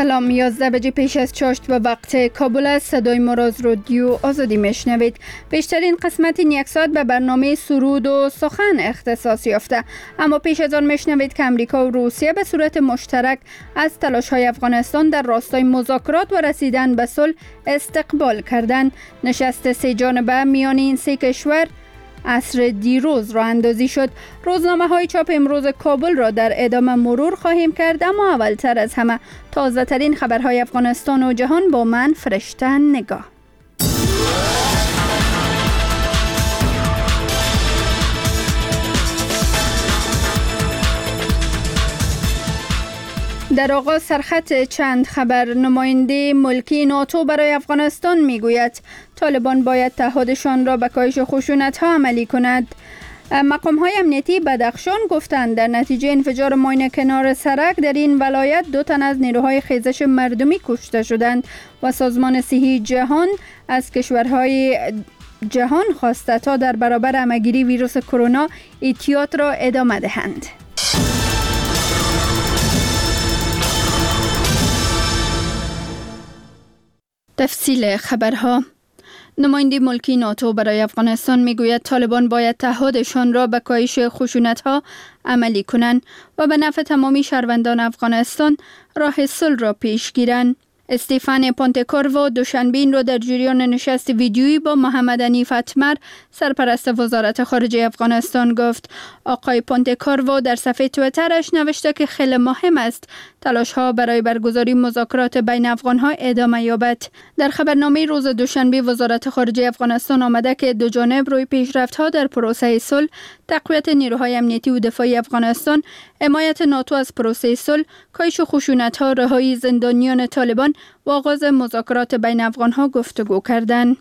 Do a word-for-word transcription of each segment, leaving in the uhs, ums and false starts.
سلام، یازده بجه پیش از چاشت و وقت کابل است. صدای ما را از رادیو آزادی میشنوید. بیشترین قسمت این یک ساعت به برنامه سرود و سخن اختصاص یافته، اما پیش از آن میشنوید که امریکا و روسیه به صورت مشترک از تلاش‌های افغانستان در راستای مذاکرات و رسیدن به صلح استقبال کردند. نشست سه جانبه میان این سه کشور عصر دیروز راه اندازی شد. روزنامه های چاپ امروز کابل را در ادامه مرور خواهیم کرد، اما اولتر از همه تازه ترین خبرهای افغانستان و جهان با من فرشته نگاه. در آغاز سرخط چند خبر. نماینده ملکی ناتو برای افغانستان میگوید طالبان باید تعهدشان را به کاهش خشونت‌ها عملی کند. مقام‌های امنیتی بدخشان گفتند در نتیجه انفجار ماین کنار سرک در این ولایت دو تن از نیروهای خیزش مردمی کشته شدند و سازمان صحی جهان از کشورهای جهان خواسته تا در برابر همه‌گیری ویروس کرونا احتیاط را ادامه دهند. تفصیل خبرها. نماینده ملکی ناتو برای افغانستان میگوید طالبان باید تعهدشان را به کاهش خشونت‌ها عملی کنند و به نفع تمامی شهروندان افغانستان راه صلح را پیش گیرند. استیفان پونتکورو دوشنبه این را در جریان نشست ویدیویی با محمد حنیف اتمر سرپرست وزارت خارجه افغانستان گفت. آقای پونتکورو در صفحه توییترش نوشته که خیلی مهم است تلاش‌ها برای برگزاری مذاکرات بین افغان‌ها ادامه یابد. در خبرنامه روز دوشنبه وزارت خارجه افغانستان آمده که دو جانب روی پیشرفت‌ها در پروسه صلح، تقویت نیروهای امنیتی و دفاعی افغانستان، حمایت ناتو از پروسه صلح، کاهش خشونت‌ها، رهایی زندانیان طالبان و آغاز مذاکرات بین افغان‌ها گفتگو کردند.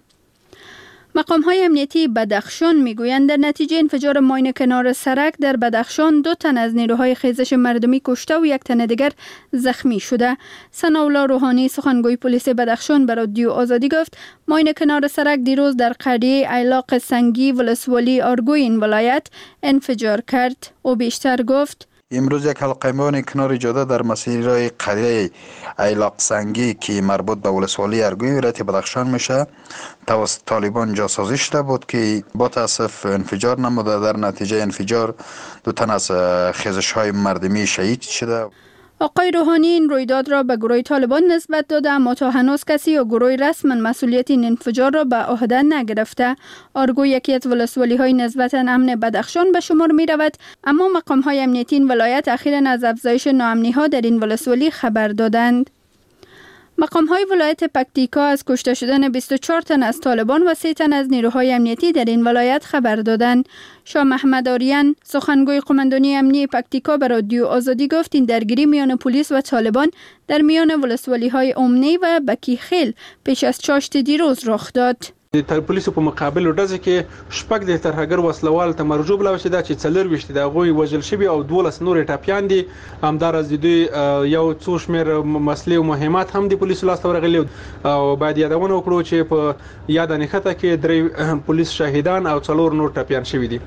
مقام‌های امنیتی بدخشان میگویند در نتیجه انفجار ماین کنار سرک در بدخشان دو تن از نیروهای خیزش مردمی کشته و یک تن دیگر زخمی شده. ثناءالله روحانی سخنگوی پلیس بدخشان به رادیو آزادی گفت ماین کنار سرک دیروز در قریه ایلاق سنگی ولسوالی آرگوی این ولایت انفجار کرد. او بیشتر گفت امروز یک حلقه‌بان کنار جاده در مسیر قریه ایلاق سنگی که مربوط به ولسوالی ارگوی ولایت بدخشان میشه توسط طالبان جاسازی شده بود که با تاسف انفجار نموده. در نتیجه انفجار دو تن از خیزش‌های مردمی شهید شده. آقای روحانی این رویداد را به گروه طالبان نسبت داده، اما تا هنوز کسی یا گروه رسما مسئولیت این انفجار را به عهده نگرفته. آرگو یکی از ولسوالی‌های نسبتاً امن بدخشان به شمار می رود، اما مقام‌های امنیتی این ولایت اخیراً از افزایش ناامنی‌ها در این ولسوالی خبر دادند. مقام‌های ولایت پکتیکا از کشته شدن بیست و چهار تن از طالبان و سه تن از نیروهای امنیتی در این ولایت خبر دادند. شاه محمد آریان سخنگوی قماندانی امنیتی پکتیکا به رادیو آزادی گفت این درگیری میان پلیس و طالبان در میان ولسوالی‌های امنی و بکیخیل پیش از چاشت دیروز رخ داد. د پولیسو په مقابل ورځ کې شپږ د ترهګر وسلوال ته مرجو بلا وشي دا چې څلور وشتي دا غوي وجل شوی او دولس نور ټاپیان دي همدار از دوی یو څو شمیر مسلې او مهمات هم د پولیسو لاس ورغلي او باید یادونه وکړو چې په یاد نه خطه کې درې پولیس شهیدان او څلور نور ټاپیان شوی دي.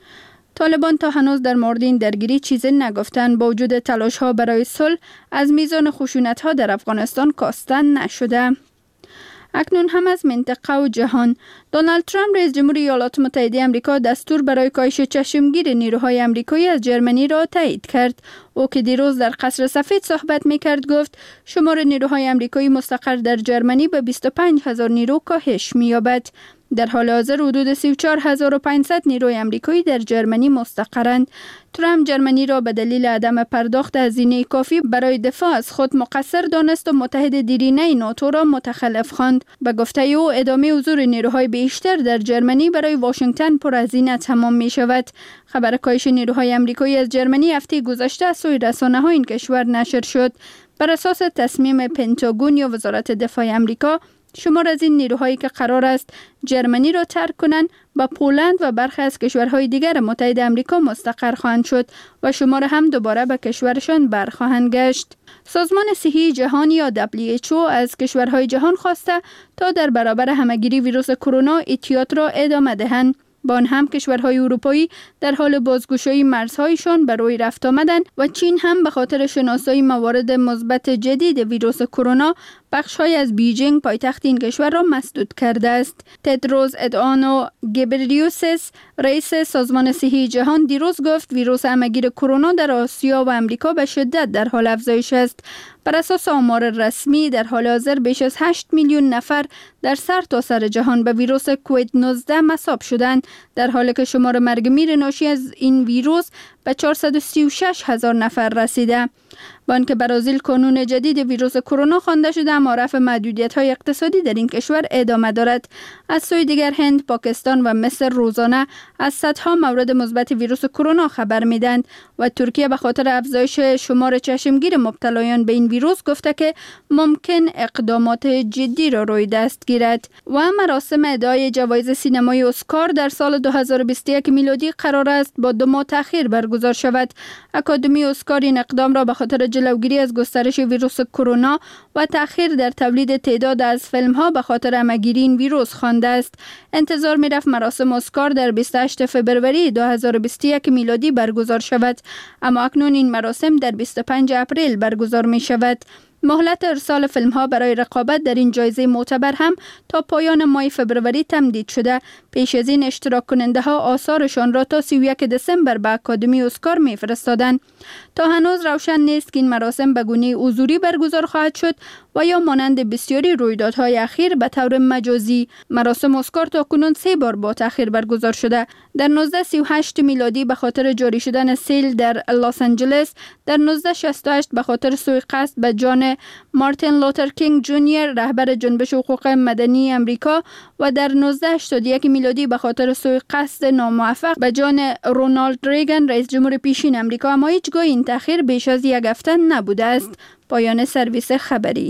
طالبان تا هنوز در مورد این درگیری چیزی نگفتند. با وجود تلاش‌ها برای صلح از میزان خشونت‌ها در افغانستان کاستن نشده. اکنون هم از منطقه و جهان. دونالد ترامپ رئیس جمهور ایالات متحده آمریکا دستور برای کاهش چشمگیر نیروهای آمریکایی از جرمنی را تایید کرد. او که دیروز در قصر سفید صحبت می‌کرد گفت شمار نیروهای آمریکایی مستقر در جرمنی به بیست و پنج هزار نیرو کاهش می‌یابد. در حال حاضر حدود سی و چهار هزار و پانصد نیروی آمریکایی در جرمنی مستقرند. ترامپ جرمنی را به دلیل عدم پرداخت هزینه کافی برای دفاع از خود مقصر دانست و متحد دیرینه ناتو را متخلف خواند. به گفته او ادامه حضور نیروهای بیشتر در جرمنی برای واشنگتن پرهزینه تمام می شود. خبر کاهش نیروهای آمریکایی از جرمنی هفته گذشته از سوی رسانه‌های این کشور نشر شد. بر اساس تصمیم پنتاگون یا وزارت دفاع آمریکا شمار از این نیروهایی که قرار است جرمنی را ترک کنند با پولند و برخی از کشورهای دیگر متحد آمریکا مستقر خواهند شد و شمار هم دوباره به کشورشان برخواهند گشت. سازمان صحی جهانی یا دبلیو اچ او از کشورهای جهان خواسته تا در برابر همه‌گیری ویروس کرونا احتیاط را ادامه دهند. با آن هم کشورهای اروپایی در حال بازگشایی مرزهایشان به روی رفت آمدند و چین هم به خاطر شناسایی موارد مثبت جدید ویروس کرونا بخش‌های از بیجینگ پایتخت این کشور را مسدود کرده است. تدروس ادآنو گبریوسس رئیس سازمان صحی جهان دیروز گفت ویروس همه‌گیر کرونا در آسیا و امریکا به شدت در حال افزایش است. بر اساس آمار رسمی در حال حاضر بیش از هشت میلیون نفر در سرتاسر سر جهان به ویروس کووید نوزده مصاب شدند، در حالی که شمار مرگ میر ناشی از این ویروس به چهارصد و سی و شش هزار نفر رسیده. بانک برازیل قانون جدید ویروس کرونا خوانده شده اما رفع محدودیت‌های اقتصادی در این کشور ادامه دارد. از سوی دیگر هند، پاکستان و مصر روزانه از صدها مورد مثبت ویروس کرونا خبر میدند و ترکیه به خاطر افزایش شمار چشمگیر مبتلایان به این ویروس گفته که ممکن اقدامات جدی را روی دست گیرد. و مراسم ادای جوایز سینمای اسکار در سال دو هزار و بیست و یک میلادی قرار است با دو ماه تأخیر برگزار شود. اکادمی اسکار این اقدام را به خاطر جلوگیری از گسترش ویروس کرونا و تأخیر در تولید تعداد از فیلم‌ها به خاطر همه‌گیری این ویروس خوانده است. انتظار می‌رفت مراسم اسکار در بیست و هشتم فوریه دو هزار و بیست و یک میلادی برگزار شود، اما اکنون این مراسم در بیست و پنجم اپریل برگزار می‌شود. مهلت ارسال فیلم ها برای رقابت در این جایزه معتبر هم تا پایان ماه فوریه تمدید شده. پیش از این اشتراک کننده ها آثارشان را تا سی و یکم دسامبر به اکادمی اسکار میفرستادند. تا هنوز روشن نیست که این مراسم به گونه حضوری برگزار خواهد شد و یا مانند بسیاری رویدادهای اخیر به طور مجازی. مراسم اسکار تا کنون سه بار با تأخیر برگزار شده. در نوزده سی و هشت میلادی به خاطر جاری شدن سیل در لس آنجلس، در نوزده شصت و هشت به خاطر سوء قصد به جان مارتین لوتر کینگ جونیور رهبر جنبش حقوق مدنی امریکا و در نوزده هشتاد و یک میلادی به خاطر سوء قصد ناموفق به جان رونالد ریگن رئیس جمهور پیشین امریکا، اما هیچگاه این تأخیر بیش از یک هفته نبوده است. پایان سرویس خبری.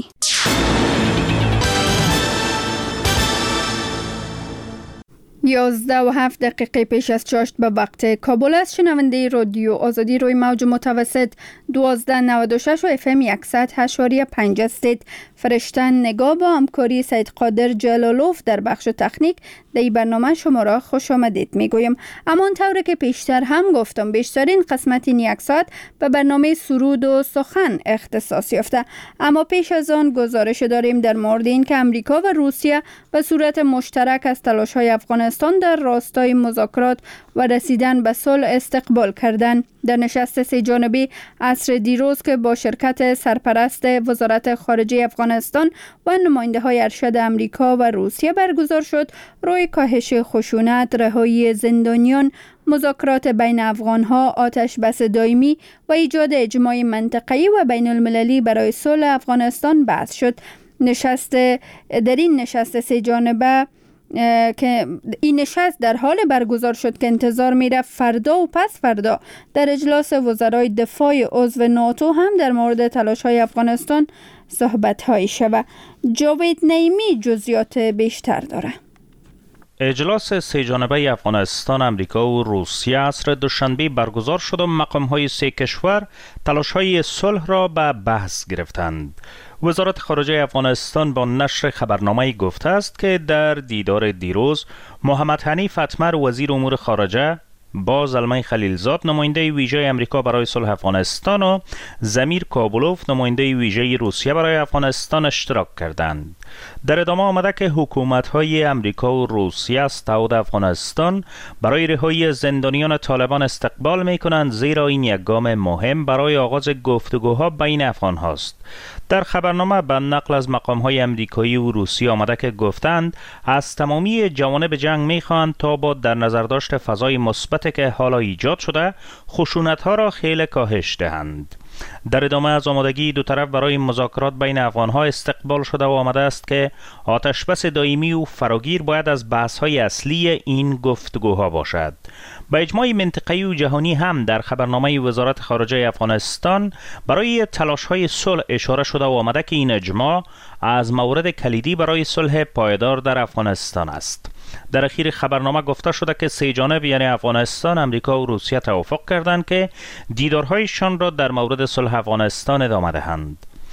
یازده و هفت دقیقه پیش از چاشت به وقت کابل است. شنونده رادیو آزادی روی موج متوسط دوازده نود و شش و اف ام صد و هشت و پنج هستید. فرشتن نگاه با همکاری سید قادر جلالوف در بخش تکنیک در این برنامه شما را خوش آمدید میگویم. اما طوری که پیشتر هم گفتم بیشترین قسمت این یک ساعت به برنامه سرود و سخن اختصاص یافته. اما پیش از آن گزارش داریم در مورد این که امریکا و روسیه به صورت مشترک از تلاش‌های افغانستان در راستای مذاکرات و رسیدن به صلح استقبال کردند. در نشست سه جانبه عصر دیروز که با شرکت سرپرست وزارت خارجه افغانستان و نماینده های ارشد امریکا و روسیه برگزار شد، روی کاهش خشونت، رهایی زندانیان، مذاکرات بین افغانها، آتش بس دائمی و ایجاد اجماع منطقه‌ای و بین المللی برای صلح افغانستان بحث شد. نشست در این نشست سه جانبه که این نشست در حال برگزار شد که انتظار میرفت فردا و پس فردا در اجلاس وزرای دفاع عضو ناتو هم در مورد تلاش‌های افغانستان صحبت‌هایی شود. جاوید نعیمی جزئیات بیشتر داره. اجلاس سه جانبه افغانستان، امریکا و روسیه عصر دوشنبه برگزار شد و مقام‌های سه کشور تلاش‌های صلح را به بحث گرفتند. وزارت خارجه افغانستان با نشر خبرنامه‌ای گفته است که در دیدار دیروز محمد حنیف اتمر وزیر امور خارجه با زلمه خلیلزاد نماینده ویژه امریکا برای صلح افغانستان و زمیر کابولوف نماینده ویژه روسیه برای افغانستان اشتراک کردند. در ادامه آمده که حکومت‌های امریکا و روسیه از تعهد افغانستان برای رهایی زندانیان طالبان استقبال می‌کنند، زیرا این یک گام مهم برای آغاز گفتگوها بین افغان‌هاست. در خبرنامه به نقل از مقام‌های امریکایی و روسی آمده که گفتند از تمامی جوانب جنگ می‌خواهند تا با در نظر داشت فضای مثبت که حالا ایجاد شده خشونت‌ها را خیلی کاهش دهند. در ادامه از آمادگی دو طرف برای مذاکرات بین افغان‌ها استقبال شده و آمده است که آتشبس دائمی و فراگیر باید از بحث‌های اصلی این گفتگوها باشد. با اجماع منطقه‌ای و جهانی هم در خبرنامه وزارت خارجه افغانستان برای تلاش‌های صلح اشاره شده و آمده که این اجماع از موارد کلیدی برای صلح پایدار در افغانستان است. در اخیر خبرنامه گفته شده که سه جانب یعنی افغانستان، امریکا و روسیه توافق کردند که دیدارهایشان را در مورد صلح افغانستان ادامه دهند.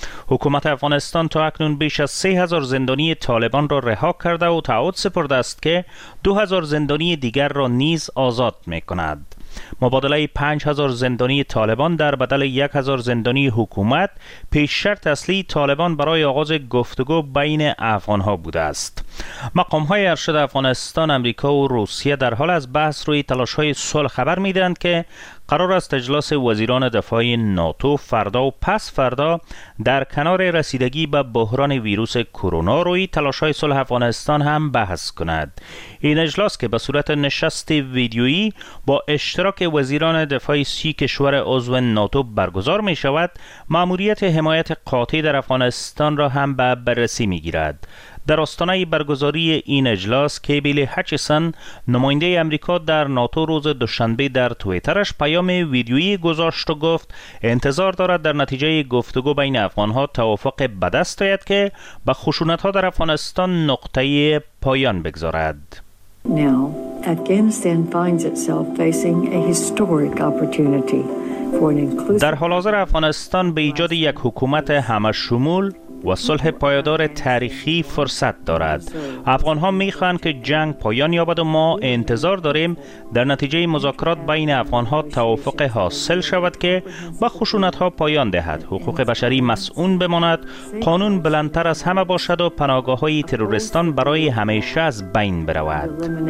حکومت افغانستان تا اکنون بیش از سه هزار زندانی طالبان را رها کرده و تعهد سپرده است که دو هزار زندانی دیگر را نیز آزاد می کند. مبادله پنج هزار زندانی طالبان در بدل یک هزار زندانی حکومت پیش شرط اصلی طالبان برای آغاز گفتگو بین افغانها بوده است. مقام‌های ارشد افغانستان، امریکا و روسیه در حال از بحث روی تلاش‌های صلح خبر می‌دهند که قرار است اجلاس وزیران دفاع ناتو فردا و پس فردا در کنار رسیدگی به بحران ویروس کرونا روی تلاش‌های صلح افغانستان هم بحث کند. این اجلاس که به صورت نشست ویدیویی با اشتراک وزیران دفاع سی کشور عضو ناتو برگزار می شود، مأموریت حمایت قاطع در افغانستان را هم به بررسی می گیرد. در آستانه برگزاری این اجلاس، کیبیل هچیسن، نماینده امریکا در ناتو، روز دوشنبه در توییترش پیام ویدیویی گذاشت و گفت انتظار دارد در نتیجه گفتگو بین افغانها توافق به دست آید که به خشونت‌ها در افغانستان نقطه پایان بگذارد. Now, Afghanistan finds itself facing a historic opportunity for an inclusive. در حال حاضر افغانستان به ایجاد یک حکومت همه شمول و صلح پایدار تاریخی فرصت دارد. افغان‌ها می‌خواهند که جنگ پایان یابد و ما انتظار داریم در نتیجه مذاکرات بین افغان‌ها توافق حاصل شود که با خشونت‌ها پایان دهد، حقوق بشری مسئول بماند، قانون بلندتر از همه باشد و پناهگاه‌های تروریستان برای همیشه از بین برود.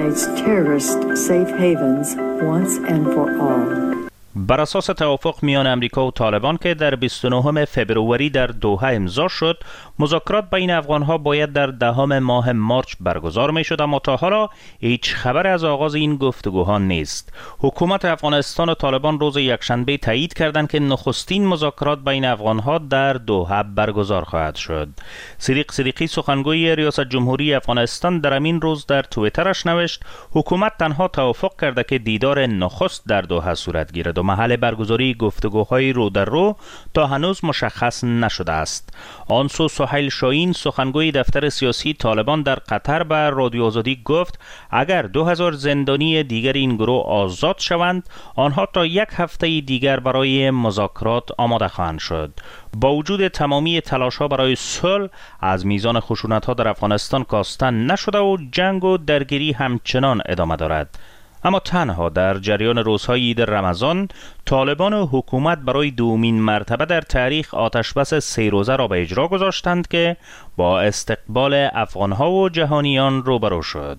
بر اساس توافق میان امریکا و طالبان که در بیست و نهم فوریه در دوحه امضا شد، مذاکرات بین افغانها باید در دهم ماه مارچ برگزار می شد، اما تا حالا هیچ خبر از آغاز این گفتگوها نیست. حکومت افغانستان و طالبان روز یکشنبه تایید کردند که نخستین مذاکرات بین افغانها در دوحه برگزار خواهد شد. صدیق صدیقی، سخنگوی ریاست جمهوری افغانستان، در همین روز در توییترش نوشت حکومت تنها توافق کرده که دیدار نخست در دوحه صورت گیرد و محل برگزاری گفتگوهای رو در رو تا هنوز مشخص نشده است. آنسو سهیل شاهین، سخنگوی دفتر سیاسی طالبان در قطر، به رادیو آزادی گفت اگر دو هزار زندانی دیگر این گروه آزاد شوند، آنها تا یک هفته دیگر برای مذاکرات آماده خواهند شد. با وجود تمامی تلاش‌ها برای صلح، از میزان خشونت‌ها در افغانستان کاسته نشده و جنگ و درگیری همچنان ادامه دارد. اما تنها در جریان روزهای عید رمضان، طالبان و حکومت برای دومین مرتبه در تاریخ آتشبس سه روزه را به اجرا گذاشتند که با استقبال افغانها و جهانیان روبرو شد.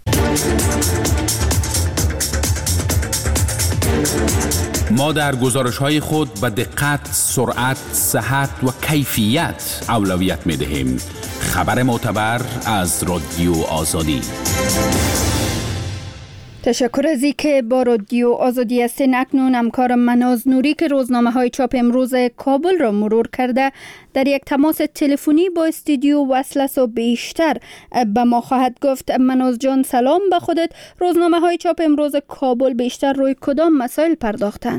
ما در گزارش‌های خود به دقت، سرعت، صحت و کیفیت اولویت می‌دهیم. خبر معتبر از رادیو آزادی. تشکر از اینکه با رادیو آزادی هستین. اکنون همکارم مناز نوری که روزنامه های چاپ امروز کابل را مرور کرده در یک تماس تلفنی با استودیو وصل است و بیشتر به ما خواهد گفت. مناز جان، سلام به خودت. روزنامه های چاپ امروز کابل بیشتر روی کدام مسائل پرداختن؟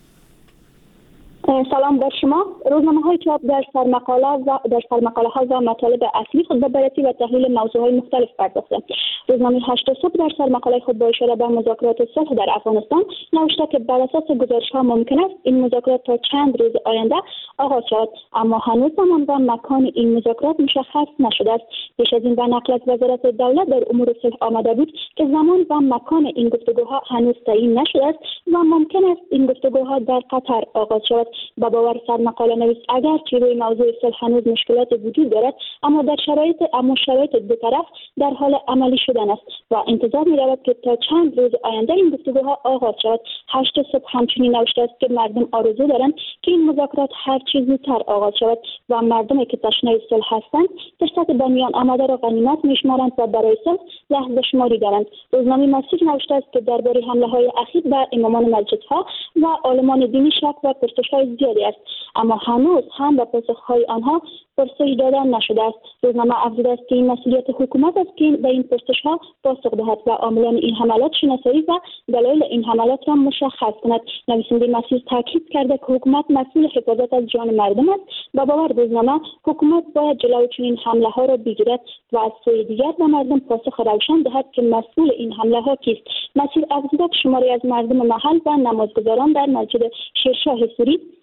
سلام بر شما. روزنامه های چاپ در سرمقاله و در سرمقاله ها و مطالب اصلی خود به بررسی و تحلیل موضوع های مختلف پرداختند. روزنامه هشت صبح در سرمقاله خود با اشاره به مذاکرات صلح در افغانستان نوشته که بر اساس گزارش ها ممکن است این مذاکرات تا چند روز آینده آغاز شود، اما هنوز زمان و مکان این مذاکرات مشخص نشده است. پیش از این به نقل از وزارت دولت در امور صلح آمده بود که زمان و مکان این گفتگوها هنوز تعیین نشده است و ممکن است این گفتگوها در قطر آغاز شود. با باور سرمقاله نویس اگرچه روی موضوع صلح هنوز مشکلات وجود دارد، اما در شرایط اما شرایط دو طرف در حال عملی شدن است و انتظار می رود که تا چند روز آینده این گفتگوها آغاز شود. هشت صبح همچنین نوشته است که مردم آرزو دارند که این مذاکرات هر چیز زودتر آغاز شود و مردمی که تشنه صلح هستند فرصت به میان آمده را غنیمت می‌شمارند و برای صلح لحظه شماری دارند. روزنامه مسیح نوشته است که درباره حمله‌های اخیر بر امامان مسجدها و عالمان دینی شک و پرسش‌های زیادی است، اما هنوز هم به پاسخ‌های آنها پرسش دادن نشده است. روزنامه افزوده است که این مسئولیت حکومت است که به این پرسش‌ها پاسخ دهد و عاملان این حملات شناسایی و دلایل این حملات را مشخص کند. نویسنده مسیح تاکید کرده که حکومت مسئول حفاظت از جان مردم است. با باور روزنامه حکومت باید جلوی چنین حمله‌ها را بگیرد و از سوی دیگر به مردم پاسخ روشن دهد که مسئول این حمله‌ها کیست. مسیح افزوده که شماری از مردم محل و نمازگزاران در مسجد شیرشاه سوری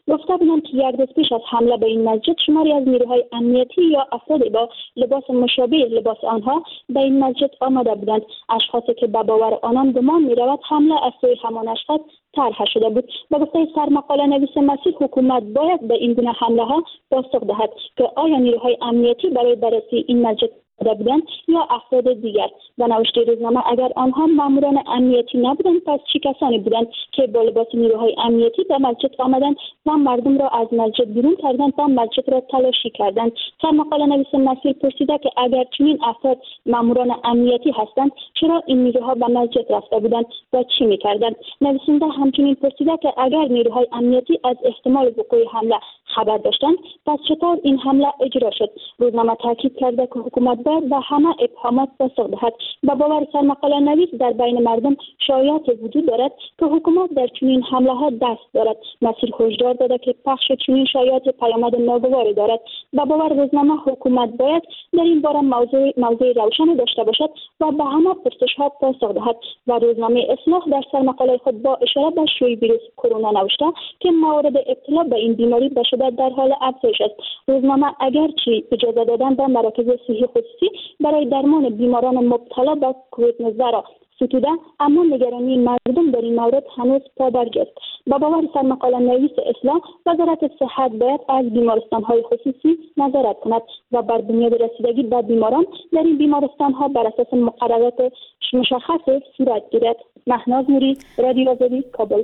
گفته بودند که یک روز پیش از حمله به این مسجد شماری از نیروهای امنیتی یا افراد با لباس مشابه لباس آنها به این مسجد آمده بودند. اشخاصی که به باور آنان گمان می‌رود حمله از سوی همان اشخاص طرح شده بود. به گفته سرمقاله نویس مسیر، حکومت باید به این گونه حمله ها پاسخ دهد که آیا نیروهای امنیتی برای بررسی این مسجد بودند یا افراد دیگر. و نوشته روزنامه اگر آنها ماموران امنیتی نبودند پس چه کسانی بودند که با لباس نیروهای امنیتی به مسجد آمدند و مردم را از مسجد بیرون کردند و مسجد را تلاشی کردند. سرمقاله نویس مسیر پرسیده که اگر چنین افراد ماموران امنیتی هستند چرا این نیروها به مسجد رفته بودند و چی میکردند. نویسنده همچنین پرسیده که اگر نیروهای امنیتی از احتمال وقوع حمله خبر داشتند پس چطور این حمله اجرا شد. روزنامه تاکید کرده که حکومت باید به همه ابهامات پاسخ دهد. با باور سرمقاله نویس در بین مردم شایعات وجود دارد که حکومت در چنین حمله ها دست دارد. مسیر هشدار داده که پخش چنین شایعات پیامد ناگواری دارد. با باور روزنامه حکومت باید در این باره موضوع موضوع روشن داشته باشد و به همه پرسش ها پاسخ دهد. و روزنامه اصلاح در سرمقاله خود با اشاره به شیوع ویروس کرونا نوشته که موارد ابتلا به این بیماری به شدت در حال افزایش است. روزنامه اگرچه اجازه دادن به مراکز صحی خصوصی برای درمان بیماران مبتلا به کووید نوزده را ستوده، اما نگرانی مردم در این مورد هنوز پابرجا است. با باور سرمقاله نویس اصلاح، وزارت صحت باید از بیمارستان‌های خصوصی نظارت کند و بر بنیاد رسیدگی به بیماران در این بیمارستان‌ها بر اساس مقررات مشخص صورت گیرد. مهناز نوری، رادیو آزادی، کابل.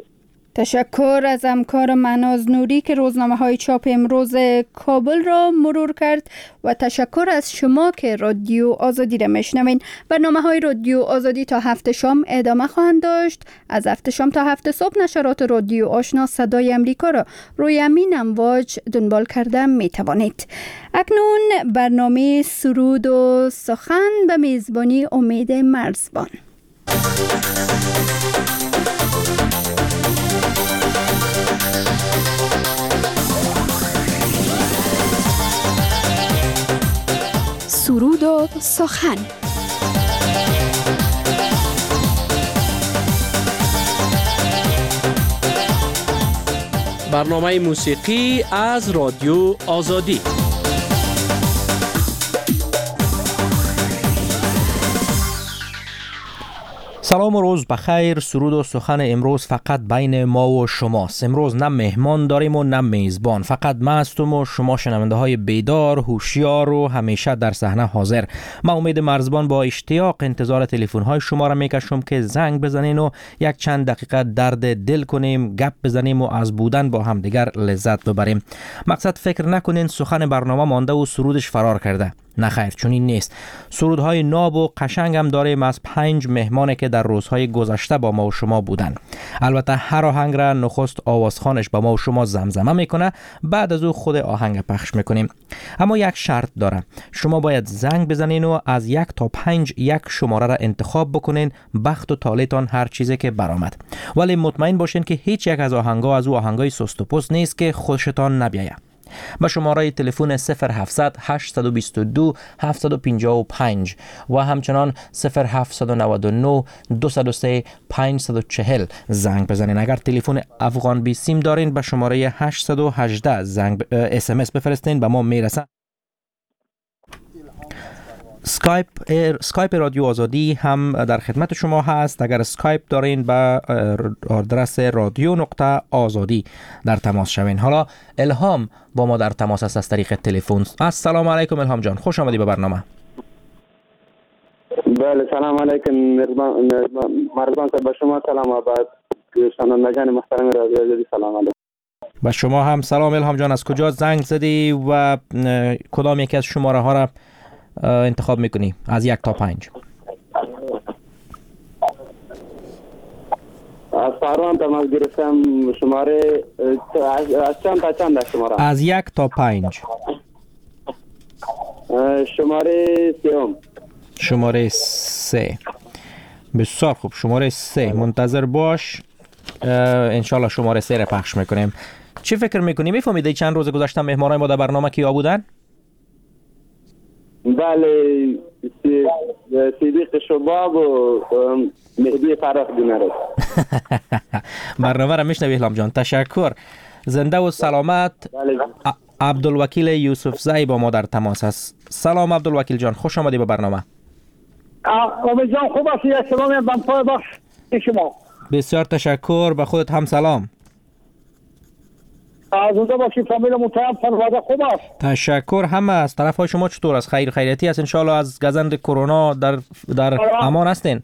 تشکر از همکار مهناز نوری که روزنامه های چاپ امروز کابل را مرور کرد و تشکر از شما که رادیو آزادی را میشنوین. برنامه های رادیو آزادی تا هفت شام ادامه خواهند داشت. از هفت شام تا هفت صبح نشرات رادیو آشنا صدای امریکا را روی همین امواج دنبال کرده می توانید. اکنون برنامه سرود و سخن به میزبانی امید مرزبان. سرود و سخن. برنامه موسیقی از رادیو آزادی. سلام و روز بخیر. سرود و سخن امروز فقط بین ما و شماست. امروز نه مهمان داریم و نه میزبان، فقط من هستم و شما شنونده های بیدار، هوشیار و همیشه در صحنه حاضر. من امید مرزبان با اشتیاق انتظار تلفن های شما را میکشم که زنگ بزنین و یک چند دقیقه درد دل کنیم، گپ بزنیم و از بودن با همدیگر لذت ببریم. مقصد فکر نکنین سخن برنامه مانده و سرودش فرار کرده. نه خیر، چون این نیست. سرودهای ناب و قشنگ هم داریم از پنج مهمانی که در روزهای گذشته با ما و شما بودن. البته هر آهنگ را نخست آوازخوانش با ما و شما زمزمه میکنه، بعد از او خود آهنگ پخش میکنیم. اما یک شرط داره، شما باید زنگ بزنین و از یک تا پنج یک شماره را انتخاب بکنین، بخت و طالعتان هر چیزی که برآمد. ولی مطمئن باشین که هیچ یک از آهنگا از او آهنگای سست و پست نیست که خوشتان نبیاید. با شماره تلفن صفر هفتصد هشتصد و بیست و دو هفتصد و پنجاه و پنج و همچنان صفر هفتصد و نود و نه دویست و سه پانصد و چهل زنگ بزنین. اگر تلفن افغان بی سیم دارین به شماره هشتصد و هجده زنگ اس ام اس بفرستین، به ما میرسه. سکایپ سکایپ رادیو آزادی هم در خدمت شما هست. اگر سکایپ دارین به آدرس رادیو نقطه آزادی در تماس شوین. حالا الهام با ما در تماس است از طریق تلفن. السلام علیکم الهام جان، خوش آمدی به برنامه. بله سلام علیکم مرزبان صاحب، به شما سلام و بعد شنوندگان محترم رادیو آزادی سلام علیکم. با شما هم سلام الهام جان. از کجا زنگ زدی و کدام یکی از شماره ها را انتخاب میکنی از یک تا پنج؟ از فاروان تماس گرفتم. شماره از چند تا چند شماره؟ از یک تا پنج. شماره سیوم. شماره سه. بسیار خوب، شماره سه. منتظر باش، انشالله شماره سه را پخش میکنیم. چی فکر میکنی؟ میفهمیدی چند روز گذشته مهمانای ما در برنامه کیا بودن؟ بله، صدیق شباب و مهدی فرخ دینارد. برنامه را میشنوی الهام جان، تشکر. زنده و سلامت. عبدالوکیل یوسف زی با ما در تماس است. سلام عبدالوکیل جان، خوش آمدی به برنامه. امید جان خوب هستی؟ سلام بنفای بخش شما. بسیار تشکر، به خودت هم سلام. زنده باشی، فامیل محترم، خانواده خوب است؟ تشکر، همه از طرف های شما چطور است؟ خیر خیریتی است؟ انشالله از گزند کرونا در در امان هستین؟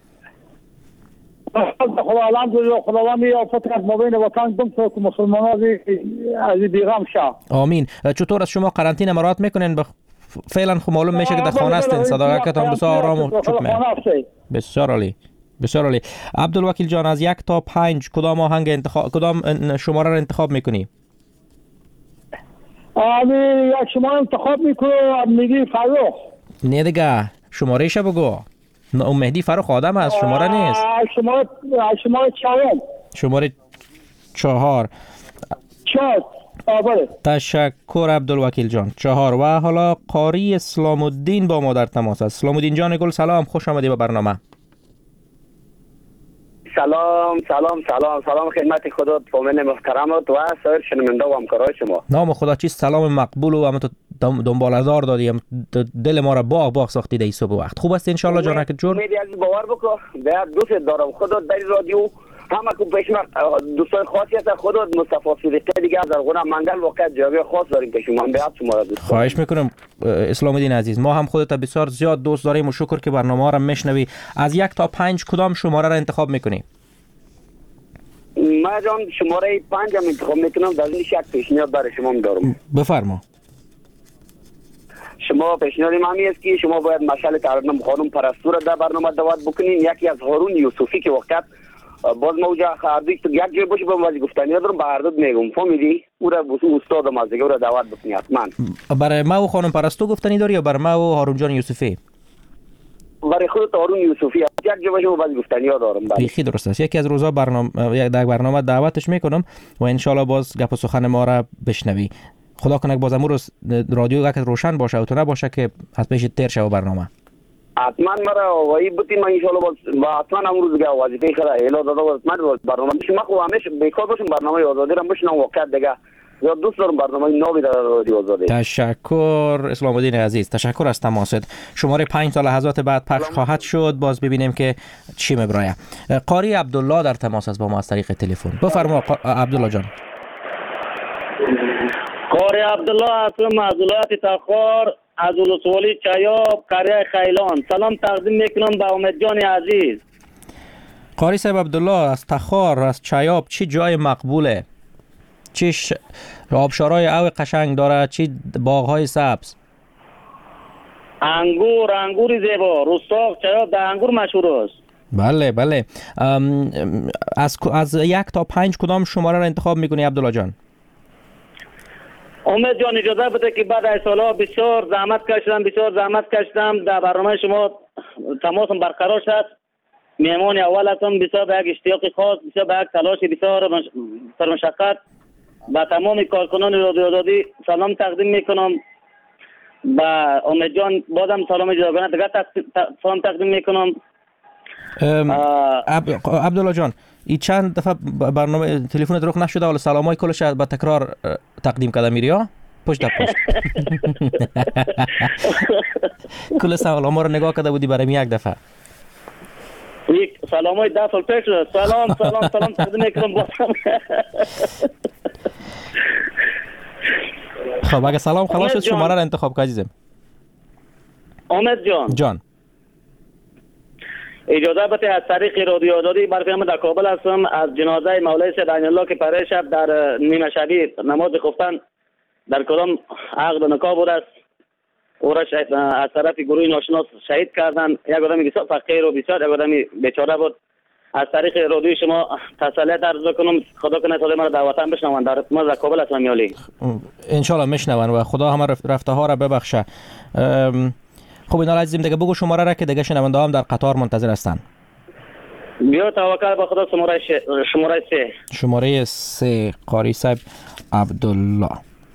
خدا الحمدلله خداوند یا فترت مبین وطن دم که مسلمان از بیغم شد. آمین. چطور است شما قرنطینه مراعات میکنین؟ بخ... فعلا خب معلوم میشه که در خانه هستین، صداقتتان بسیار آرام و چوب میاد. بسیار عالی، بسیار عالی. عبدالوکیل جان، از یک تا پنج کدام آهنگ انتخاب، کدام شماره را انتخاب میکنی؟ آمی یک شماره انتخاب میکنه، میگی فرخ. نه دیگه، شماره شو بگو. اون مهدی فرخ آدم است، شماره نیست. شماره شماره چهارم. شماره چهار. چهار. آباره. تشکر عبدالوکیل جان. چهار. و حالا قاری اسلام الدین با ما در تماس است. اسلام الدین جان گل سلام، خوش آمدی به برنامه. سلام سلام سلام سلام خدمت خدا، فامیل محترمت و سایر شنونده و همکارای شما. نام خدا چیست؟ سلام مقبول و هم تو دنباله‌دار دادی، هم دل ما را باغ باغ ساختی در صبح وقت. خوب است ان شاء الله جانک جور؟ میدی از باور بکو، در دوست دارم خودت در رادیو همه کو پیشما دوستای خاصی هست، خودت مصطفی صدیقی دیگه از ارغون منگل واقعا جواب خاص داریم که شما بیاد شما را دوست. خواهش میکنم اسلام الدین عزیز، ما هم خودت بسیار زیاد دوست داریم و شکر که برنامه را میشنوی. از یک تا پنج کدام شماره را انتخاب میکنی؟ ما جان شماره پنج هم انتخاب میکنم، در این شک پیشنهاد برای شما دارم. بفرما. شما پیشنهاد من است که شما باید مشعل ترنم خانم پرستو را در برنامه دعوت بکنین. یکی از هارون یوسفی که وقت باز ما اونجا خاردی یک جای باشه به واسه گفتنی دارم، به هر دو میگم فهمیدی؟ او را بس استادم از دیگه او را دعوت بکنی حتما. برای ما و خانم پرستو گفتنی داری یا برای ما و هارون جان یوسفی؟ برای خودت هارون یوسفی یک جای باشه به واسه گفتنی دارم. بیخی درست است. یکی از روزا برنامه یک در برنامه دعوتش میکنم و ان شاء الله باز گپ و سخن ما را بشنوی. خدا کنه باز امروز رادیو یک روشن باشه و تو نباشه که از پیش تیر شه برنامه. حتما مرا وای بودی من ان شاء الله باز حتما امروز گه وظیفه خدا اله داده و من برنامه شما خو همیشه بیکار باشم برنامه آزادی را بشنم وقت دیگه یا دوست دارم برنامه نوی در رادیو آزادی. تشکر اسلام الدین عزیز، تشکر از تماست. شماره پنج تا لحظات بعد پخش خواهد شد، باز ببینیم که چی میبرایم. قاری عبدالله در تماس است با ما از طریق تلفن. بفرما عبدالله جان. قاری عبدالله هستم از ولایت تخار، از ولسوالی چایاب، قریه خیلان. سلام تقدیم میکنم به امید جان عزیز. قاری صاحب عبدالله از تخار، از چایاب، چی جای مقبوله؟ چی ش... آبشارای او قشنگ داره؟ چی باغهای سبز؟ انگور، انگور زیبا. رستاق چایاب در انگور مشهور است. بله بله. ام... از از یک تا پنج کدام شماره را انتخاب میکنی عبدالله جان؟ امید جان اجازه بده که بعد از سالها بسیار زحمت کشیدم، بسیار زحمت کشیدم در برنامه شما تماسم برقرار شد. مهمان اول هستم، بسیار به یک اشتیاق خاص، بسیار به یک تلاش بسیار پرمشقت با تمام کارکنان رادیو آزادی سلام تقدیم میکنم. با امید جان بازم سلام جداگانه دیگه سلام تقدیم میکنم. عبدالله جان این چند دفعه برنامه تلفنت رخ نشده ولی سلامای کلش با تکرار تقدیم کرده میری ها پشت در پشت. کل سلام رو نگاه کرده بودی برای یک دفعه. یک سلامای ده سال پیش سلام سلام سلام تقدیم میکنم بازم. خب اگه سلام خلاص شد شماره رو انتخاب کن عزیزم. امید جان جان اجازه بده از طریق رادیو آزادی برای من در کابل هستم، از جنازه مولای سید عین الله که پره شب در نیمه شبی نماز خفتن در کدام عقد و نکاح بود است، او را از طرف گروه ناشناس شهید کردن. یک آدمی بسیار فقیر و بسیار یک آدمی بیچاره بود. از طریق رادیو شما تسلیت عرض کنم، خدا کنه تا ما در وطن بشنون. در ما در کابل هستم میالی ان شاء الله میشنون و خدا همه رفته ها را ببخشه. خب اینا عزیزم دیگه بگو شماره را که دیگه شنونده هم در قطار منتظر هستن. بیا توکل به خدا. شماره شماره سه شماره سه قاری صاحب عبدالله.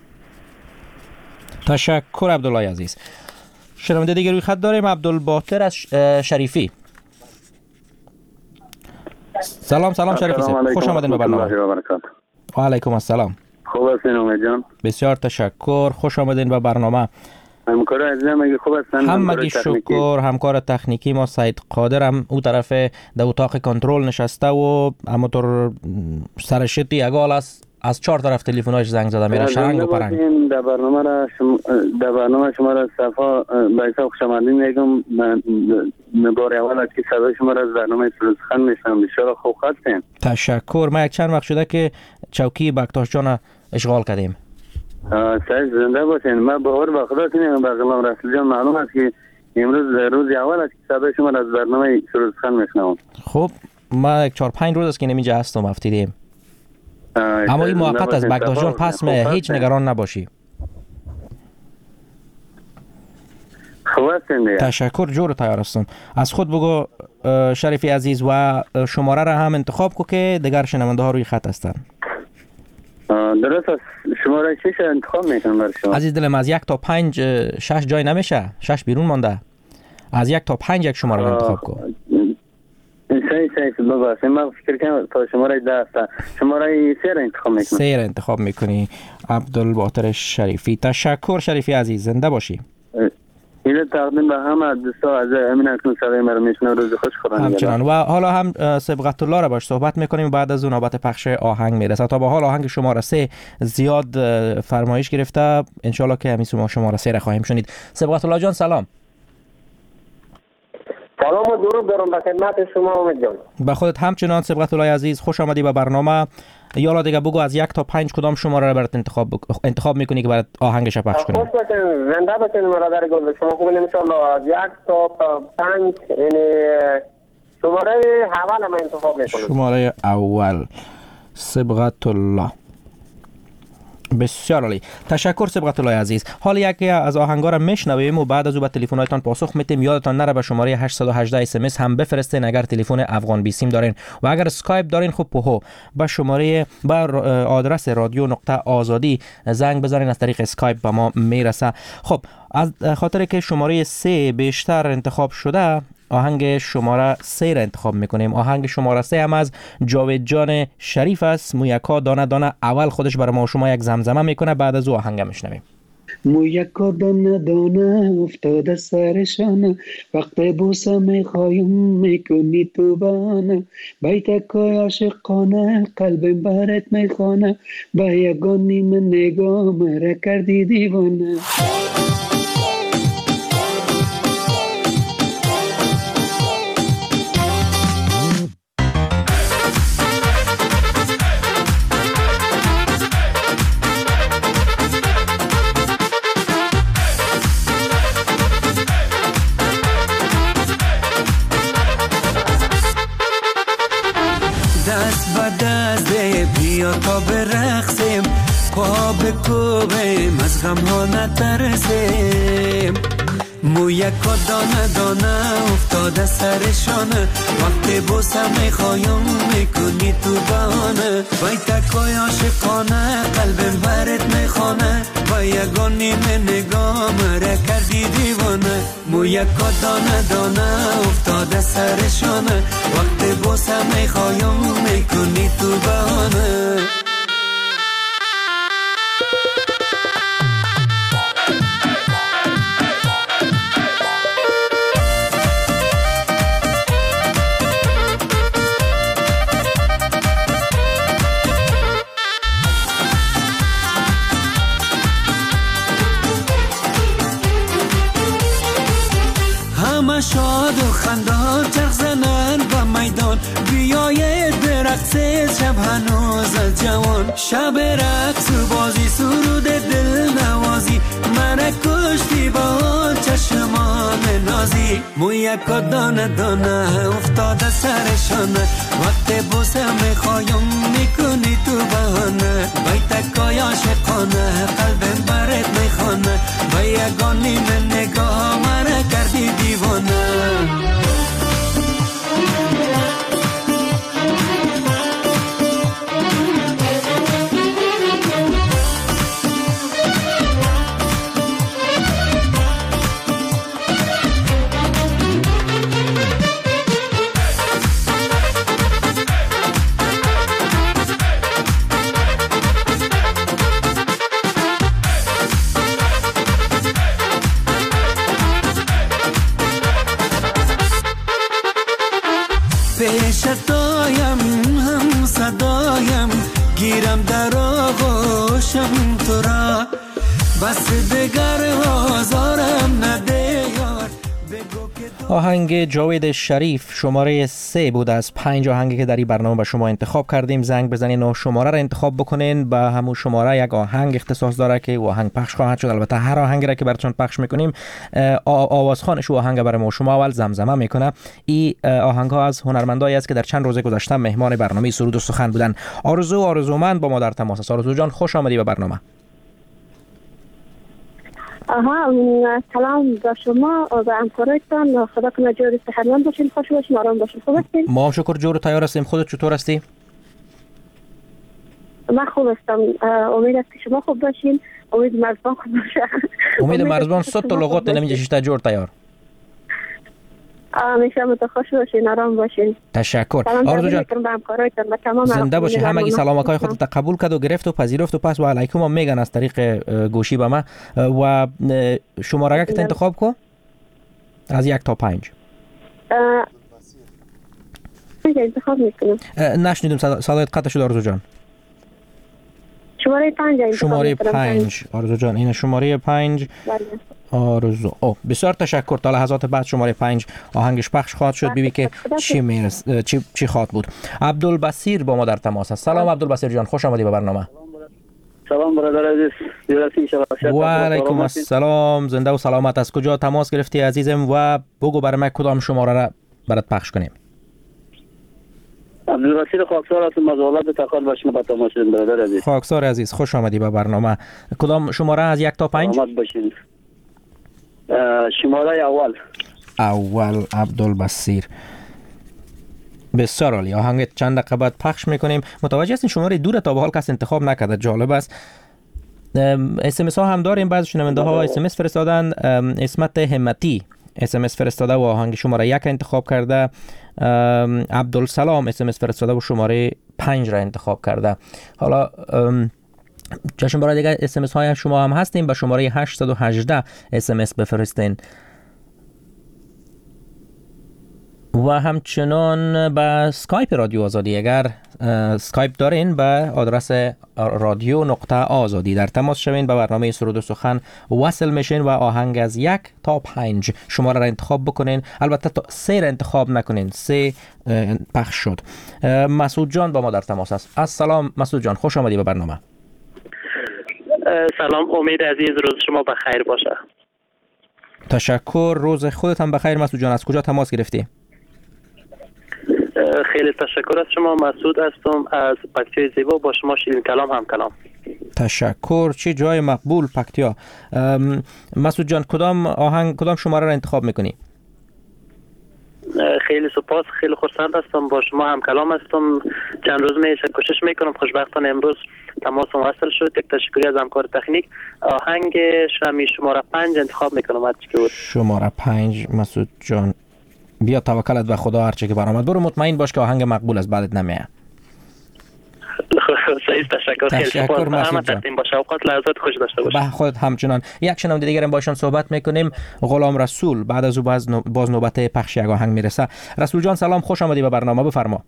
تشکر عبدالله عزیز. شنونده دیگه روی خط داریم عبدالباطر از شریفی. سلام سلام شریفی صاحب، خوش آمدین به برنامه. و علیکم السلام. خوب هستین امید جان؟ بسیار تشکر، خوش آمدین به برنامه. همکار عزیزم اگه خوب هستن؟ همگی شکر. همکار تکنیکی ما سید قادر هم او طرف در اتاق کنترل نشسته و همونطور سرشتی اگال است، از چهار طرف تلفن‌هاش زنگ زده میره شرنگ و پرنگ. در برنامه را شما در برنامه شما را صفا بایسا خوش آمدین میگم. من بار اول که صدای شما را از برنامه سروسخان میشنم. بسیار خوب هستین. تشکر. ما یک چند وقت شده که چوکی بکتاش جان اشغال کردیم. سعید زنده باشین. من بهار با خداتون میگم با غلام رسول جان. معلوم است که امروز روز اول است که صدای شما را از برنامه سروسخان میشنم. خب ما یک چهار پنج روز است که نمیجا هستم افتیدیم. اما این موقت است بکتاش جان، پس می هیچ نگران نباشی. خوب هستین. تشکر. جور تیار هستم. از خود بگو شریفی عزیز و شماره را هم انتخاب کو که دیگر شنونده ها روی خط هستند. درست است. شماره چیش انتخاب میکنم برای شما؟ عزیز دلم از یک تا پنج شش جای نمیشه، شش بیرون مانده. از یک تا پنج یک شماره انتخاب کو. سعی سعی بابا من فکر کنم تا شماره ده است. شماره سه را انتخاب میکنم. سه را انتخاب میکنی. عبدالباطر شریفی. تشکر شریفی عزیز، زنده باشی. این تقدیم به همه دوستا از امین اکنون صدای مرا میشنن. روز خوش خدا همچنان. و حالا هم سبقت الله را باش صحبت میکنیم. بعد از اون نوبت پخش آهنگ میرسه. تا به حال آهنگ شماره سه زیاد فرمایش گرفته، انشالله که همیشه ما شماره سه را خواهیم شنید. سبقت الله جان سلام. سلام و درود دارم به خدمت شما امید جان. به خودت همچنان سبقت الله عزیز، خوش آمدی به برنامه. یالا دیگه بگو از یک تا پنج کدام شماره را برات انتخاب بک... انتخاب میکنی که برات آهنگش پخش کنیم. خوش باشین، زنده باشین برادر گل. شما خوبین ان شاء الله. از یک تا پنج یعنی شماره اول ما انتخاب میکنیم. شماره اول سبقت الله. بسیار عالی. تشکر سبقت الله عزیز. حالا یکی از آهنگا را میشنویم و بعد از او به تلفن‌هایتان پاسخ میدیم. یادتان نره به شماره هشت یک هشت اس ام اس هم بفرستین اگر تلفن افغان بیسیم دارین و اگر اسکایپ دارین خب پهو به شماره به آدرس رادیو نقطه آزادی زنگ بزنین، از طریق اسکایپ به ما میرسه. خب از خاطر که شماره سه بیشتر انتخاب شده، آهنگ شماره سه را انتخاب میکنیم. آهنگ شماره سه هم از جاوید جان شریف است. مویکا دانه دانه اول خودش برای ما و شما یک زمزمه میکنه، بعد از او آهنگ میشنویم. مویکا دانه دانه افتاده سرشانه، وقت بوسه میخوایم میکنی تو بانه، بیتکای عاشقانه قلبم برات میخوانه، با یگان نیم نگاه مرا کردی دیوانه. تا برقصیم پا بکوبیم از غم ها نترسیم. مویکا دانه دانه افتاده سرشانه، وقتی بوسه میخوایم میکنی تو بانه، بیتکای عاشقانه قلبم برات میخوانه، با یگان نیمه نگاه مرا کردی دیوانه. مویکا دانه دانه افتاده سرشانه، وقتی بوسه میخوایم میکنی تو بانه. شاد و خندان چرخ زنن و میدان، بیاید برقصید شب هنوز از جوان، شب رقص و بازی سرود دل نوازی، من کشتی با چشمان نازی. مویکا دانه دانه افتاده سرشانه، وقت بوسه میخوایم میکنی تو بهانه، بیتکای عاشقانه قلبم برات میخوانه، با یگان نیمه نگاه مرا کردی دیوانه. شتایم هم صدایم گیرم در آغوشم تو را بس دگر آزارم نده یار. آهنگ جاوید شریف شماره سه بود از پنج آهنگی که در این برنامه به شما انتخاب کردیم. زنگ بزنین و شماره را انتخاب بکنین. به همون شماره یک آهنگ اختصاص داره که آهنگ پخش خواهد شد. البته هر آهنگی را که براتون پخش میکنیم آوازخوانش و آهنگ برای ما شما اول زمزمه میکنه. این آهنگ ها از هنرمندایی است که در چند روز گذشته مهمان برنامه سرود و سخن بودن. آرزو آرزومند با ما در تماس است. آرزو جان خوش آمدی به برنامه. آها سلام به شما و به همکارایتان. خدا کنه جور صحتمند باشین، خوش باشین، آرام باشین. خوب هستین؟ ما هم شکر جور تیار هستیم. خودت چطور هستی؟ من خوب هستم. امید است که شما خوب باشین. امید مرزبان خوب باشه. امید مرزبان صد تا لغات نمیشه شش تا جور تیار. همیشه مت خوش باشین، آرام باشین. تشکر. آرزو جان زنده باشی. همگی سلامکای خودت قبول کرد و گرفت و پذیرفت و پس و علیکم هم میگن از طریق گوشی به من. و شماره که انتخاب کو از یک تا پنج. انتخاب میکنم. نشنیدم صدایت قطع شد آرزو جان. شماره پنج انتخاب شماره پنج آرزو جان. این شماره پنج آرزو. او بسیار تشکر. تا لحظات بعد شماره پنج آهنگش پخش خواهد شد. ببین که چی میرس چی چی خواهد بود. عبدالبصیر با ما در تماس است. سلام عبدالبصیر جان، خوش آمدی به برنامه. سلام برادر عزیز. و علیکم السلام. زنده و سلامت. از کجا تماس گرفتی عزیزم و بگو برای من کدام شماره را برات پخش کنیم؟ عبدالبصیر خاکسار هستم از ولایت تخار به شما با تماس شدم برادر عزیز. خاکسار عزیز خوش آمدی به برنامه. کدام شماره از یک تا پنج؟ سلامت باشین. شماره اول اول عبدالبصیر. بسیار عالی. آهنگ چند دقیقه بعد پخش میکنیم. متوجه هستین شماره دور تا به حال کس انتخاب نکرده. جالب است. اس ام اس ها هم داریم. بعضی شنونده ها اس ام اس فرستادن. اسمت همتی اس ام اس فرستاده و آهنگ شماره یک انتخاب کرده. عبدالسلام اس ام اس فرستاده و شماره پنج را انتخاب کرده. حالا چشم برای دیگه اس ام اس های شما هم هستیم. به شماره هشت یک هشت اس ام اس بفرستین و همچنان به سکایپ رادیو آزادی اگر سکایپ دارین به آدرس رادیو نقطه آزادی در تماس شوین. به برنامه سرود و سخن وصل میشین و آهنگ از یک تا پنج شماره را انتخاب بکنین. البته تا سه را انتخاب نکنین. سه پخش شد. مسعود جان با ما در تماس است. السلام مسعود جان، خوش آمدی به برنامه. سلام، امید عزیز روز شما بخیر باشه. تشکر. روز خودت هم بخیر مسعود جان. از کجا تماس گرفتی؟ خیلی تشکر از شما. مسعود هستم از پکتیای زیبا. با شما شیرین کلام هم کلام. تشکر. چه جای مقبول پکتیا. مسعود جان کدام آهنگ کدام شماره را انتخاب میکنی؟ خیلی سپاس. خیلی خرسند هستم. با شما هم کلام هستم. چند روز میشه کوشش میکنم. خوشبختانه امروز تماس وصل شد. یک تشکری از همکار تکنیک. آهنگ شمی شماره پنج انتخاب میکنم. هرچی که بود. شماره پنج مسعود جان. بیا توکلت به خدا. هرچی که برآمد برو مطمئن باش که آهنگ مقبول است. بعدت نمیاد. خیلی تشکر. خیلی تشکر مسعود جان. باشه. اوقات لحظات خوش داشته باش. به خودت همچنان. یک شنونده دیگه هم باشون صحبت میکنیم. غلام رسول. بعد از او باز باز نوبت پخش یک آهنگ میرسه. رسول جان سلام، خوش آمدی به برنامه. بفرما.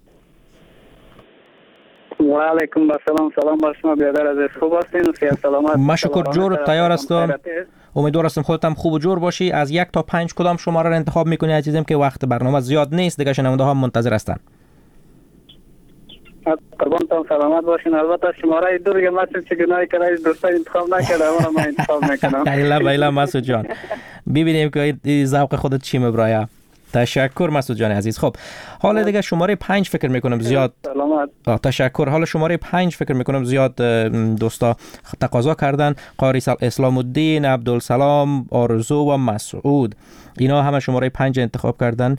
و علیکم السلام. سلام بر شما برادر عزیز. خوب هستین؟ صحت سلامت؟ ما شکر جور تیار هستم. امیدوار هستم خودت هم خوب و جور باشی. از یک تا پنج کدام شماره را انتخاب میکنی عزیزم که وقت برنامه زیاد نیست. دیگه شنونده ها منتظر هستن. قربانتان سلامت باشین. البته شماره دو دیگه من چه گناهی کردم دوستا انتخاب نکردم. اما من انتخاب میکنم. ایلا بیلا مسعود جان. ببینیم که ذوق خودت چی میبرایه. تشکر مسعود جان عزیز. خب حالا دیگه شماره پنج فکر میکنم زیاد سلامت. تشکر. حالا شماره پنج فکر میکنم زیاد دوستا تقاضا کردن. قاری اسلام الدین، عبدالسلام، آرزو و مسعود. اینا همه شماره پنج انتخاب کردن.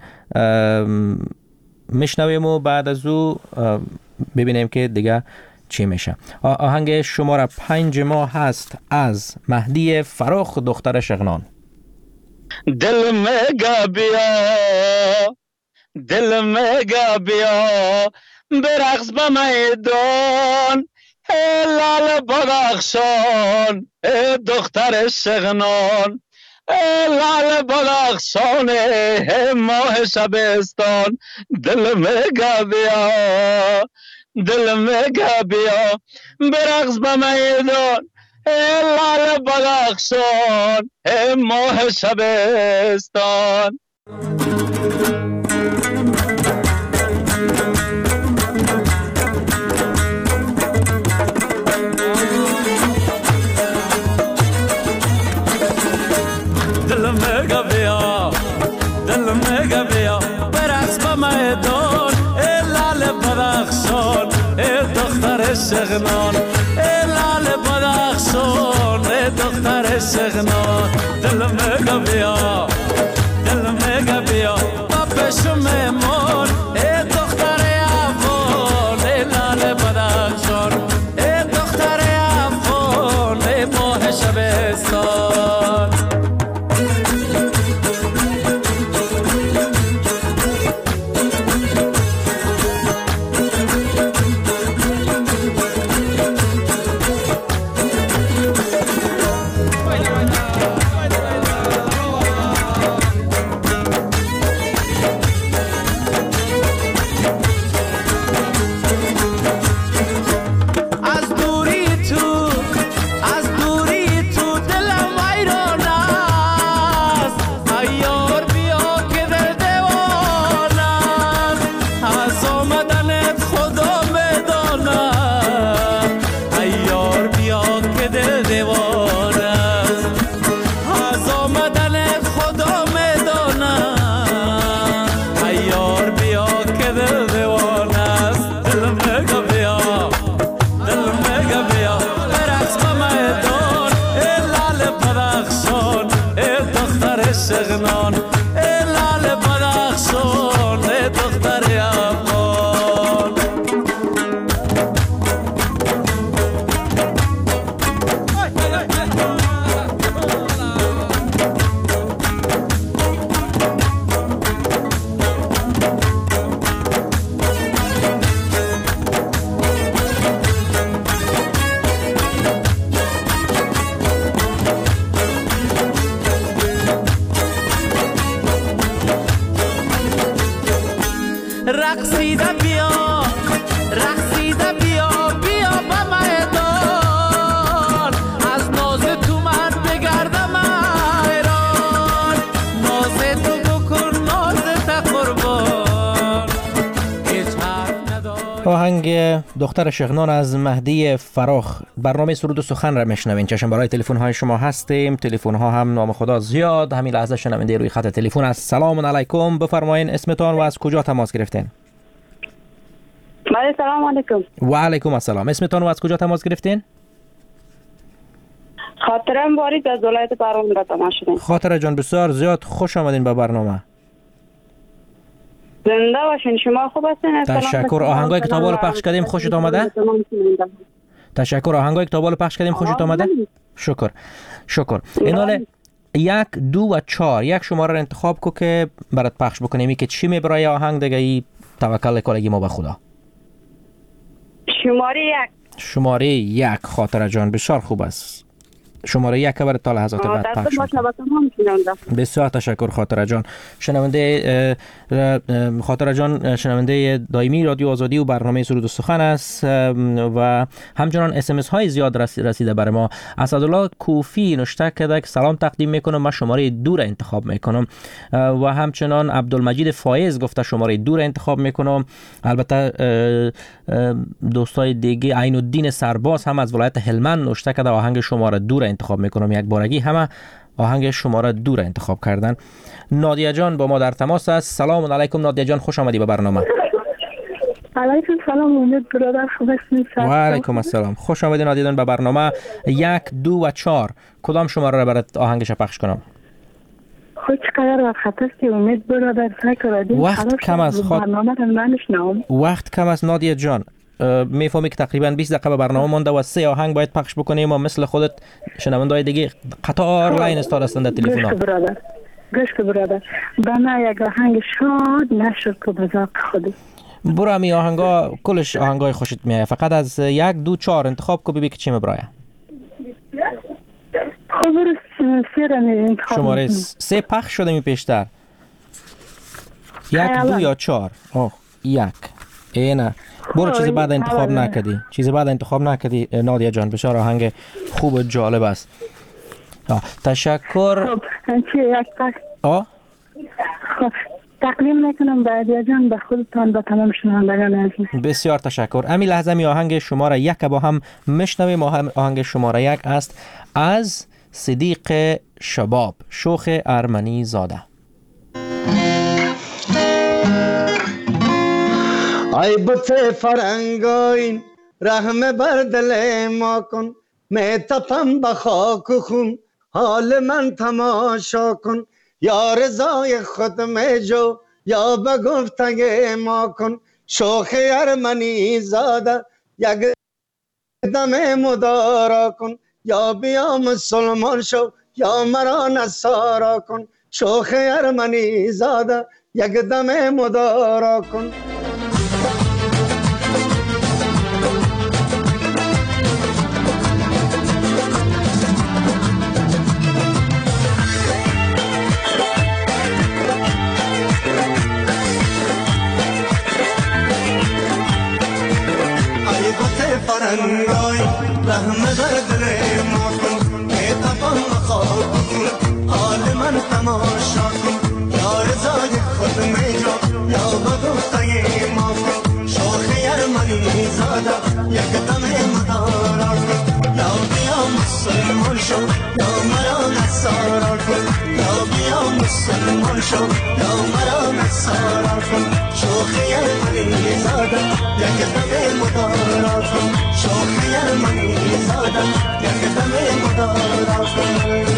میشنویم و بعد از او ببینیم که دیگه چی میشه. آهنگ شماره پنج ما هست از مهدی فراخ دختر شغنان. دل میگه بیا دل میگه بیا برقص به میدان لال بدخشان دختر شغنان ای لال بدخشان ماه شبستان دل میگه بیا دل میگه بیا برقص به میدان ای لال بدخشان ماه شبستان. دل میگه بیا دل میگه بیا برقص به میدان ای لال بدخشان ای دختر شغنان ای لال بدخشان ای دختر شغنان. دل میگه بیا دل میگه بیا با پیشم میمون ای دختر افغان ای لال بدخشان ای دختر افغان ای ماه شبستان. شغنان ای لال بدخشان ای دختر افغان. رقصیده بیا رقصیده بیا بیا به میدان از ناز تو من بگردم ایران ناز تو بکن ناز تا قربان هیچ حرف نداری. آهنگ دختر شغنان از مهدی فراخ. برنامه سرود و سخن را میشنوین. چشم برای تلفن های شما هستیم. تلفن ها هم نام خدا زیاد. همین لحظه شنونده روی خط تلفن است. سلام علیکم، بفرمایین اسمتان و از کجا تماس گرفتین؟ بله سلام علیکم. و علیکم السلام. اسمتان و از کجا تماس گرفتین؟ خاطرم وارد از ولایت پروان را تماس شدیم. خاطر جان بسیار زیاد خوش آمدین به برنامه. زنده باشین. شما خوب هستین؟ تشکر. آهنگای که تابال پخش کردیم خوشت آمده؟ تشکر. آهنگای که تابال پخش کردیم خوشت آمده؟ شکر شکر. این حاله یک دو و چهار یک شماره را انتخاب کو که برات پخش بکنیم. که چی میبرای آهنگ دیگه ای توکل کالگی ما به خدا. شماره یک. شماره یک خاطر جان بسیار خوب است. شماره یک برای تا لحظات بعد پخش می‌کنم. بسیار تشکر خاطر جان. شنونده خاطر جان شنونده دائمی رادیو آزادی و برنامه سرود و سخن است و همچنان اس ام اس های زیاد رسیده برای ما. اسدالله کوفی نوشته کرده که سلام تقدیم میکنم، من شماره دو را انتخاب میکنم و همچنان عبدالمجید فایز گفته شماره دو را انتخاب میکنم. البته دوستای دیگه عین الدین سرباز هم از ولایت هلمند نوشته کرده آهنگ شماره دو را انتخاب میکنم. یک بارگی همه آهنگ شماره دو را انتخاب کردن. نادیه جان با ما در تماس است. سلام علیکم نادیه جان، خوش آمدی به برنامه. علیکم سلام امید برادر، خوب هستین؟ و علیکم السلام، خوش آمدید نادیه جان به برنامه. یک دو و چهار کدام شماره را برات آهنگش پخش کنم؟ خود چقدر وقت است که امید برادر فکر وقت کم است. خود برنامه را نمیشنوم. وقت کم است نادیه جان. میفهمی که تقریبا بیست دقیقه به برنامه مونده و سه آهنگ باید پخش بکنیم و مثل خودت شنونده‌های دیگه قطار لاین استاد هستند در تلفن ها. گوش برادر گوش برادر بنا یک آهنگ شاد نشد که به ذوق خودی. برو همی آهنگا کلش آهنگای خوشت میاد، فقط از یک دو چهار انتخاب کو ببین که چی میبرای. خب برو سه را انتخاب شماره میکنم. سه پخش شده می پیشتر. یک حیالان. دو یا چهار؟ آه یک. اینه برو چیز بعد انتخاب حیالان. نکردی چیز بعد انتخاب نکردی نادیا جان. بسیار آهنگ خوب و جالب است. آه. تشکر. خب چی یک پخش آه خب تقدیم میکنم به عدیا جان، به خودتان، به تمام شنوندگان عزیز. بسیار تشکر. امی لحظه می آهنگ شماره یک با هم میشنویم. آهنگ شماره یک است از صدیق شباب، شوخ ارمنی زاده. ای بوته فرنگاین رحم بر دل ما کن، می تپم به خاک و خون حال من تماشا کن. یا رضای خود می جو یا به گفتگی ما کن. شوخ ارمنی زاده یک دم مدارا کن. یا بیا مسلمان شو یا مرا نصارا کن. شوخ ارمنی زاده یک دم مدارا کن. فرنگای رحم بر دل ما کن، می تپم خاک کن حال من تماشا کن. یا رضای خود می جو یا به گفتگی ما کن. شوخ ارمنی زاده یک دم مدارا کن. یا بیا مسلمان شو یا مرا نصارا کن. یا بیا مسلمان شو یا مرا نصارا کن. شوخ ارمنی زاده یک دم مدارا کن. شوخ ارمنی زاده یک دم مدارا کن.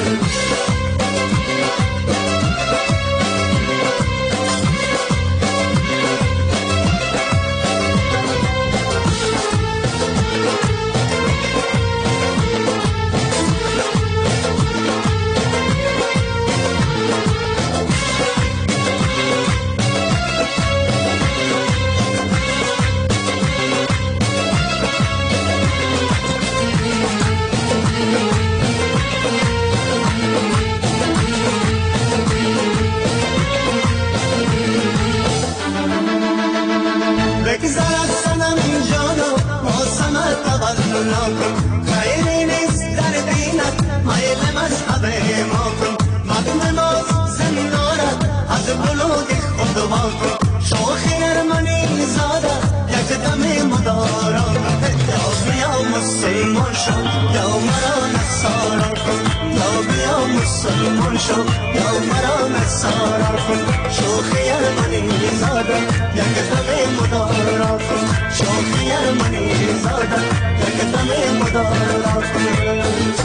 شوخ ارمنی زاده یک دم مدارا کن. یا بیا مسلمان شو یا مرا نصارا کن. یا بیا مسلمان شو یا مرا نصارا کن. شوخ ارمنی زاده یک دم مدارا کن. شوخ ارمنی زاده یک دم مدارا کن.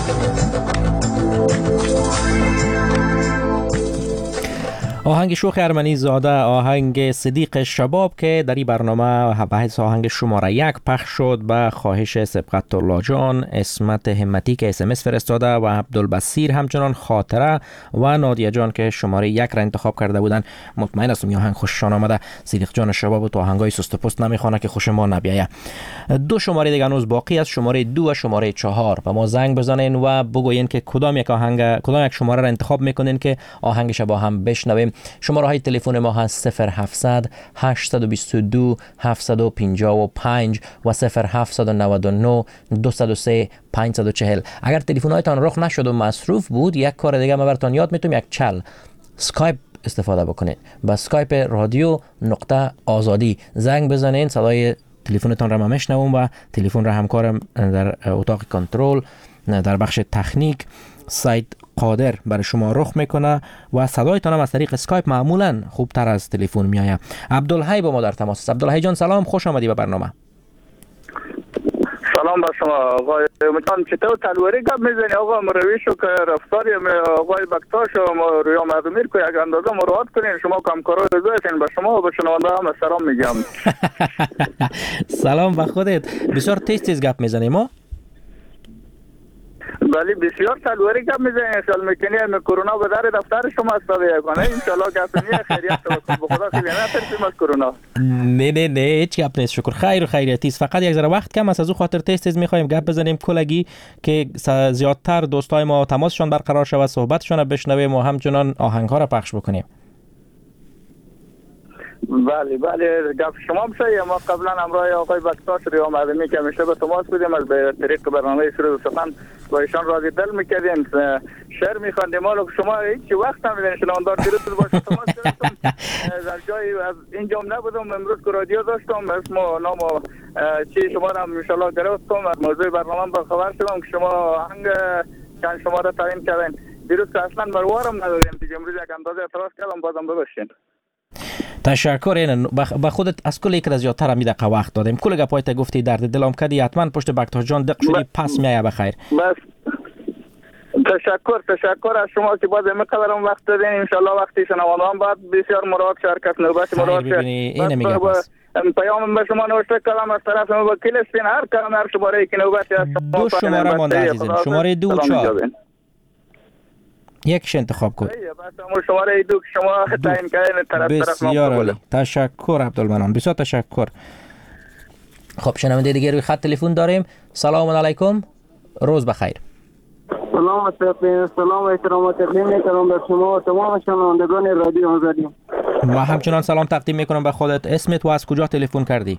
آهنگ شوخ ارمنی زاده، آهنگ صدیق شباب که در این برنامه بحث آهنگ شماره یک پخش شد به خواهش سبقت الله جان، اسمت همتی که اس ام اس فرستاده و عبدالبصیر همچنان خاطره و نادیه جان که شماره یک را انتخاب کرده بودن. مطمئن هستم این آهنگ خوششان آمده. صدیق جان شباب تو آهنگای سست و پست نمیخوانه که خوش ما نبیایه. دو شماره دیگه هنوز باقی است، شماره دو و شماره چهار. و ما زنگ بزنین و بگوین که کدام یک آهنگ کدام یک شماره را انتخاب میکنین که آهنگش با هم بشنویم. شماره های تلفن ما هست صفر هفتصد هشتصد و بیست و دو هفتصد و پنجاه و پنج و صفر هفتصد و نود و نه دویست و سه پانصد و چهل. اگر تلفن هایتان رخ نشد و مصروف بود، یک کار دیگه من براتون یاد میتونم، یک چل اسکایپ استفاده بکنید. با اسکایپ رادیو نقطه آزادی زنگ بزنین، صدای تلفنتان را من میشنوم و تلفن را همکارم در اتاق کنترل در بخش تکنیک سایت قادر برای شما رخ میکنه و صدایتان هم از طریق اسکایپ معمولا خوبتر از تلفن میآید. عبدالحی با ما در تماس است. عبدالحی جان سلام، خوش آمدی به برنامه. سلام با شما آقای مچان. چطور تلوری گپ میزنی آقا؟ مرویشو که رفتاری آقای بکتاشو رویا مردمیر که یک اندازه مراعات کنین. شما کامکارای رضایتین. به شما و به شنونده هم سلام میگم. سلام به خودت. بسیار تیز تیز گپ میزنی. ما ولی بسیار تلوری گپ میزنید. خیال میکنی ام کرونا به در دفتر شما استاده کنه. ان شاء الله گپ نیه خیریت تو به خدا خیلی نترسیم از کرونا. نه نه نه هیچ گپ نیست. شکر خیر و خیریتی است. فقط یک ذره وقت کم است، از او خاطر تست تست میخوایم گپ بزنیم کلگی که زیادتر دوستای ما تماسشون برقرار شود، صحبتشون بشنویم و همچنان آهنگ ها را پخش بکنیم. بله بله گپ شما بشه. ما قبلا همراه آقای بکتاش ریا معظمی که همیشه به تماس بودیم، از به طریق برنامه سرود و سخن با ایشان راضی دل میکردیم، شعر میخواندیم. حالا شما هیچ وقت نمیدین شنوندار دیروز باشه تماس گرفتم در جایی از اینجا نبودم، امروز که رادیو داشتم اسم و نام و چی شما را ان شاء الله گرفتم، از موضوع برنامه با خبر شدم که شما آهنگ چند شما را تعیین کردین. دیروز که اصلا بروارم ندادیم دیگه، امروز یک اندازه اعتراض کردم، بازم ببخشید. تشکر. این به خودت از کل یک زیادتر هم دقیقه وقت دادیم. کل گپایت گفتی درد دلم کردی، حتما پشت بکتاش جان دق شدی، پس میایه بخیر. بس تشکر تشکر از شما که باز اینقدر وقت دادین. ان شاء الله وقتی شنوندگان بعد بسیار مراد شرکت نوبت مراد این میگه پس پیام به شما نوشته کردم از طرف وکیل استین هر کلمه هر شماره که نوبتی است. دو شماره مونده عزیزم، شماره دو و چهار یکش انتخاب کن. بس شماره دو که شما تعیین کردین طرف طرف. بسیار عالی، تشکر عبدالمنان، بسیار تشکر. خب شنونده دیگه روی خط تلفن داریم. سلام علیکم، روز بخیر. سلام علیکم، سلام و احترام تقدیم می‌کنم به شما و تمام شنوندگان رادیو آزادی. و همچنان سلام تقدیم می‌کنم به خودت. اسمت و از کجا تلفن کردی؟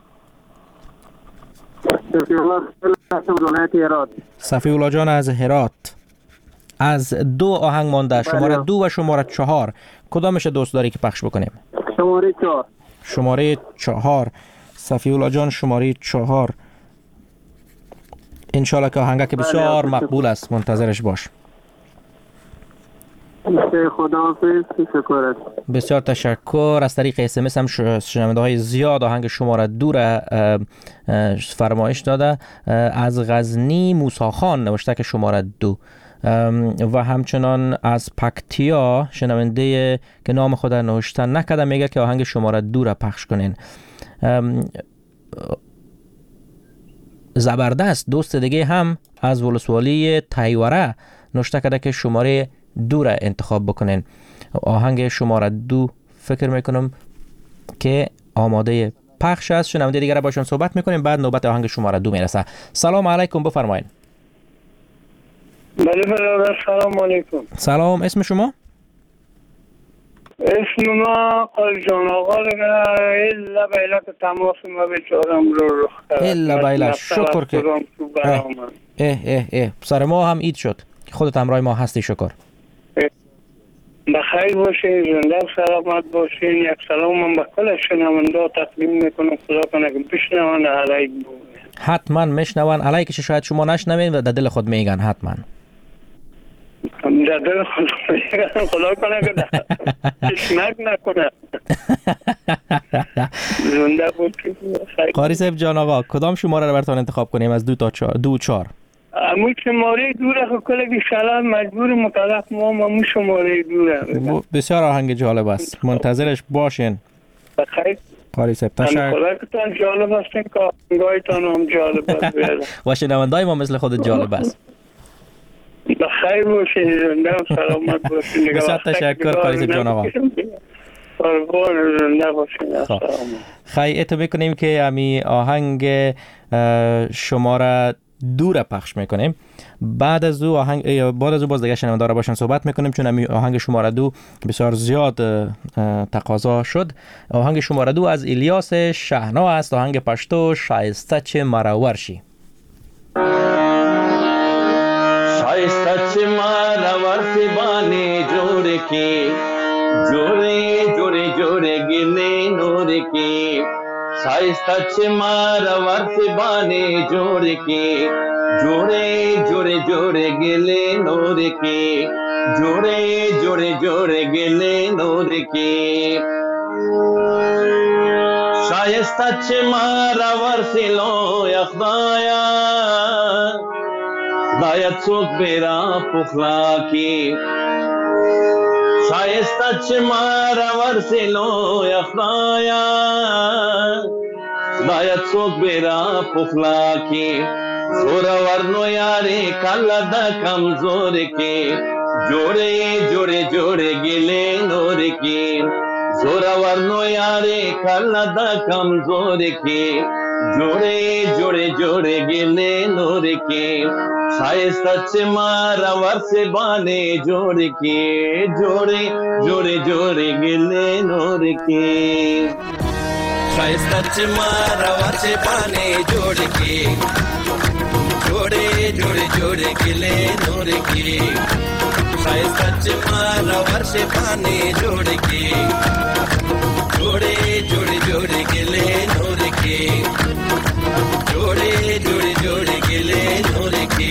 صفی الله جان از هرات. از دو آهنگ مانده، شماره دو و شماره چهار، کدامش دوست داری که پخش بکنیم؟ شماره چهار. شماره چهار صفی الله جان، شماره چهار. انشالله که آهنگه که بسیار مقبول است، منتظرش باش. خداحافظ، تشکر. بسیار تشکر. از طریق اس ام اس هم شنونده های زیاد آهنگ شماره دو را فرمایش داده. از غزنی موسی خان نوشته که شماره دو، و همچنان از پکتیا شنونده که نام خود نوشته نکرده میگه که آهنگ شماره دو را پخش کنین. زبردست دوست دیگه هم از ولسوالی تایوره نوشته کرده که شماره دو را انتخاب بکنین. آهنگ شماره دو فکر میکنم که آماده پخش است. شنونده دیگه را باشون صحبت میکنیم، بعد نوبت آهنگ شماره دو میرسه. سلام علیکم، بفرمایید. بله برادر، سلام علیکم. سلام، اسم شما؟ اسم ما قال جان آقا الا بیلا که تماس ما بیچارم رو رخ کرد. الا بیلا، شکر که اه اه اه اه سر ما هم اید شد، خودت همراه ما هستی. شکر. بخیر باشین، زنده و سلامت باشین. یک سلام من به کل شنونده تقدیم میکنم، خدا کنه که بشنون علیک بود. حتما میشنون علیکش، شاید شما نشنوین و در دل خود میگن حتما. در دل خود میگن، خدا کنه که تشنک نکنه. زنده بود. قاری صاحب جان آقا، کدام شماره رو براتون انتخاب کنیم از دو تا چهار؟ دو چهار. امو شماره دوره خب کلگی شلال مجبور مطلق ما امو شماره دوره. بسیار آهنگ جالب است، منتظرش باشین. بخیر قاری صاحب، تشکر. کلگتان جالب هستین که آهنگایتان هم جالب است. و شنونده‌های ما مثل خودت جالب است. بخیر باشین، زنده و سلامت باشین. بسیار تشکر قاری صاحب جان آقا. خیلی اتو میکنیم که امی آهنگ شماره دو را پخش میکنیم. بعد از او آهنگ بعد از او باز دیگه شنونده را باشن صحبت میکنیم، چون امی آهنگ شماره دو بسیار زیاد تقاضا شد. آهنگ شماره دو از الیاس شهنا است، آهنگ پشتو شایسته چه مراورشی. شایسته چه مراورشی بانی جوڑ کی جوڑے جوڑے جوڑے گلے نور کی شائستہ چمار ورث بانے جوڑ کے جوڑے جوڑے جوڑے گلے نور کے جوڑے جوڑے جوڑے گلے نور کے شائستہ چمار ورث لو یخدایا خدایا چوک بیرا پخلا کی شایسته چه مارا ورسلو یا خدایا خدایا څوک بیرا پخلا کی زورور یاری کلد کمزور کی جوڑے جوڑے جوڑے گلے نور کی زورور یاری کلد کمزور کی جوڑے جوڑے جوڑے گلے نور کی شائستہ مارا ورس بانے جوڑ کے جوڑے جوڑے جوڑے گلے نور کی شائستہ مارا ورس بانے جوڑ کے جوڑے جوڑے جوڑے گلے نور کی شائستہ مارا ورس بانے جوڑ کے جوڑے جوڑے جوڑے گلے نور کی جوڑے جوڑے جوڑے گلے نور کی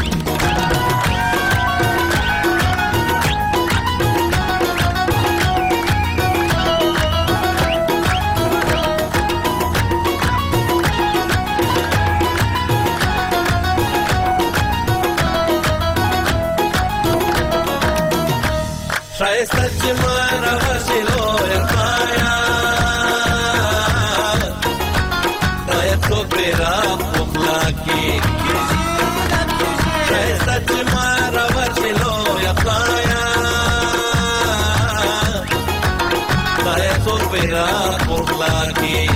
شایستت مارا وسیلو ارفایا دایت تو پیرا پخلا کی شایستت مارا وسیلو ارفایا دایت تو پیرا پخلا کی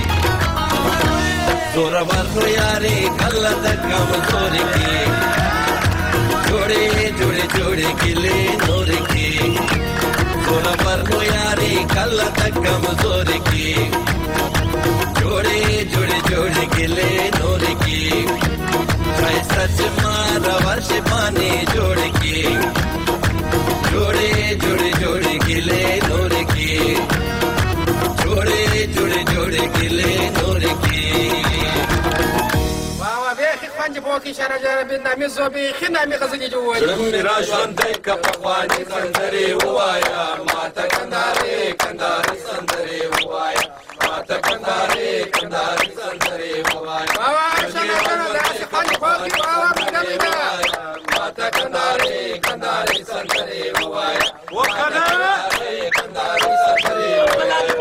زورا ورنو یاری کلت کم زوری کی جوڑے جوڑے جوڑے گلے نور کی زورا ورنو یاری کلت کم زور کی جوڑے جوڑے جوڑے گلے نور کی شایستہ مارا ورش پانے جوڑ کی جوڑے جوڑے جوڑے گلے نور کی جوڑے جوڑے جوڑے گلے نور کی خانجي بوكي شارع جربنا مزوبي خنا مي غزلي جوالي شرم راجون ديك بقواني سندري هوايا ما تكنداري كنداري سندري هوايا ما تكنداري كنداري سندري هوايا بابا شنا شنا داسي خانجي بوكي بابا مدلنا ما تكنداري كنداري سندري هوايا وكنا كنداري سندري هوايا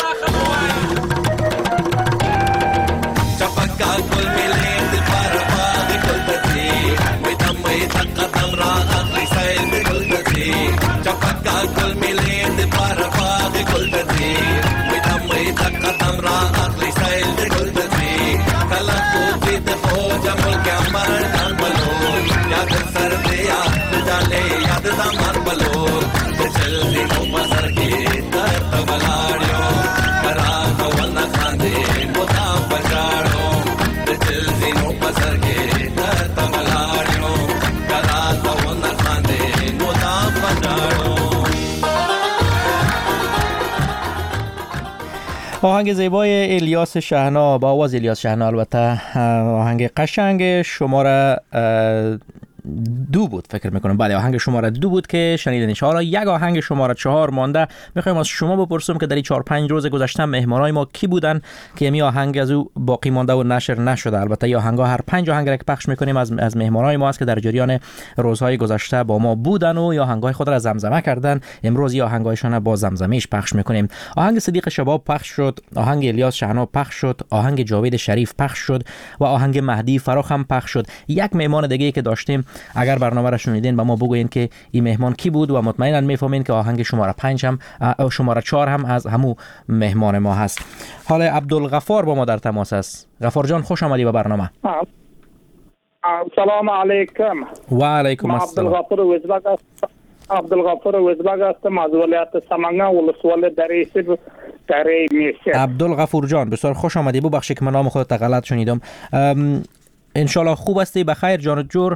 شفكا كل ملين تقدم راغ لسائل بكل تدريب شفكا كل مليون دبار فاضي كل تدريب ودمي تقدم راغ لسائل بكل تدريب خلقوا في دخول جمل كمر البلور يا تسر ديا تجالي يا تدمر بلور تجلدي مبصر کی در تبلاريو کراغ ولنا خاندي مطاف بجارو تجلدي مبصر کی در تبلاريو آهنگ زیبای الیاس شهنا با آواز الیاس شهنا، البته آهنگ قشنگ شماره دو بود فکر میکنم. بله آهنگ شماره دو بود که شنیدنش. حالا یک آهنگ شماره چهار مانده. میخوایم از شما بپرسم که در این چهار پنج روز گذشته مهمانای ما کی بودن که می آهنگ از او باقی مانده و نشر نشده. البته این آهنگا هر پنج آهنگ را که پخش میکنیم از از مهمانای ما است که در جریان روزهای گذشته با ما بودن و یا آهنگای خود را زمزمه کردن. امروز این آهنگایشان با زمزمهش پخش میکنیم. آهنگ صدیق شباب پخش شد، آهنگ الیاس شهنا پخش شد، آهنگ جاوید شریف پخش شد و آهنگ مهدی فراخ هم پخش شد. یک مهمان دیگه که داشتیم، اگر برنامه را شنیدین با ما بگوین که این مهمان کی بود و مطمئنا میفهمین که آهنگ شماره پنج هم شماره چهار هم از همو مهمان ما هست. حالا عبدالغفار با ما در تماس است. غفار جان خوش آمدی به برنامه. سلام علیکم. و علیکم السلام. عبدالغفار وزبگ است. عبدالغفار وزبگ هستم از ولایت سمنگان ولسوالی دریسی دری میشه. عبدالغفور جان بسیار خوش آمدی. ببخشید که من نام خودت غلط شنیدم. ان شاء الله خوب هستی، بخیر جان جور؟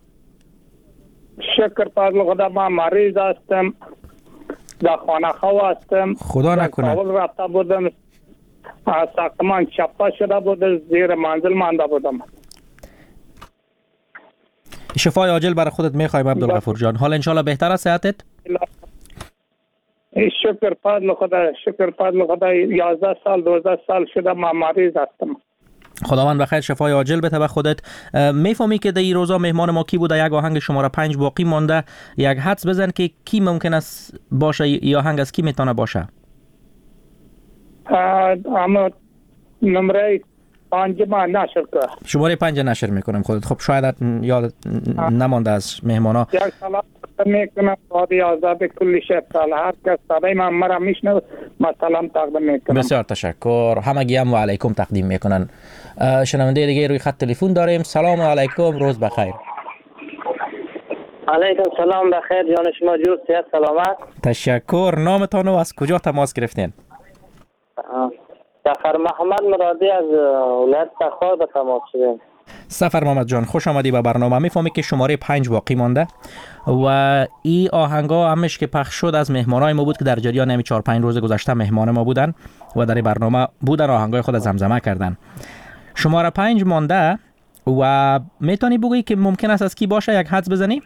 شکر فضل خدا. ما مریض هستم، در خانه خوا هستم، خدا نکنه. کابل رفته بودم، ساختمان چپا شده بود، زیر منزل مانده بودم. شفای عاجل برای خودت میخوایم عبدالغفور جان. حالا انشالله بهتر است صحتت؟ شکر فضل خدا، شکر فضل خدا. یازده سال دوازده سال شده ما مریض هستم. خداوند بخیر شفای عاجل بده به خودت. میفهمی که در این روزا مهمان ما کی بوده؟ یک آهنگ شماره پنج باقی مانده. یک حدس بزن که کی ممکن است باشه، یا آهنگ از کی میتونه باشه؟ اما نمره پنج ما نشر که شماره پنج نشر میکنم خودت. خب شاید یاد نمانده از مهمانا. یک سلام میکنم رادی آزاد کلی شب هر کس صدای من مرا میشنوه ما سلام تقدیم میکنم. بسیار تشکر. همگی هم و علیکم تقدیم میکنن. شنونده دیگه روی خط تلفن داریم. سلام علیکم، روز بخیر. علیکم سلام، بخیر جان شما، جور صحت سلامت. تشکر. نامتان و از کجا تماس گرفتین؟ سفر محمد مرادی از ولایت تخار به تماس شدیم. سفر محمد جان خوش آمدی به برنامه. میفهمی که شماره پنج باقی مانده و این آهنگا همش که پخش شد از مهمانای ما بود که در جریان همین چهار پنج روز گذشته مهمان ما بودن و در برنامه بودن، آهنگای خود زمزمه کردن. شماره پنج مانده و میتونی بگویی که ممکن است از کی باشه، یک حدس بزنی؟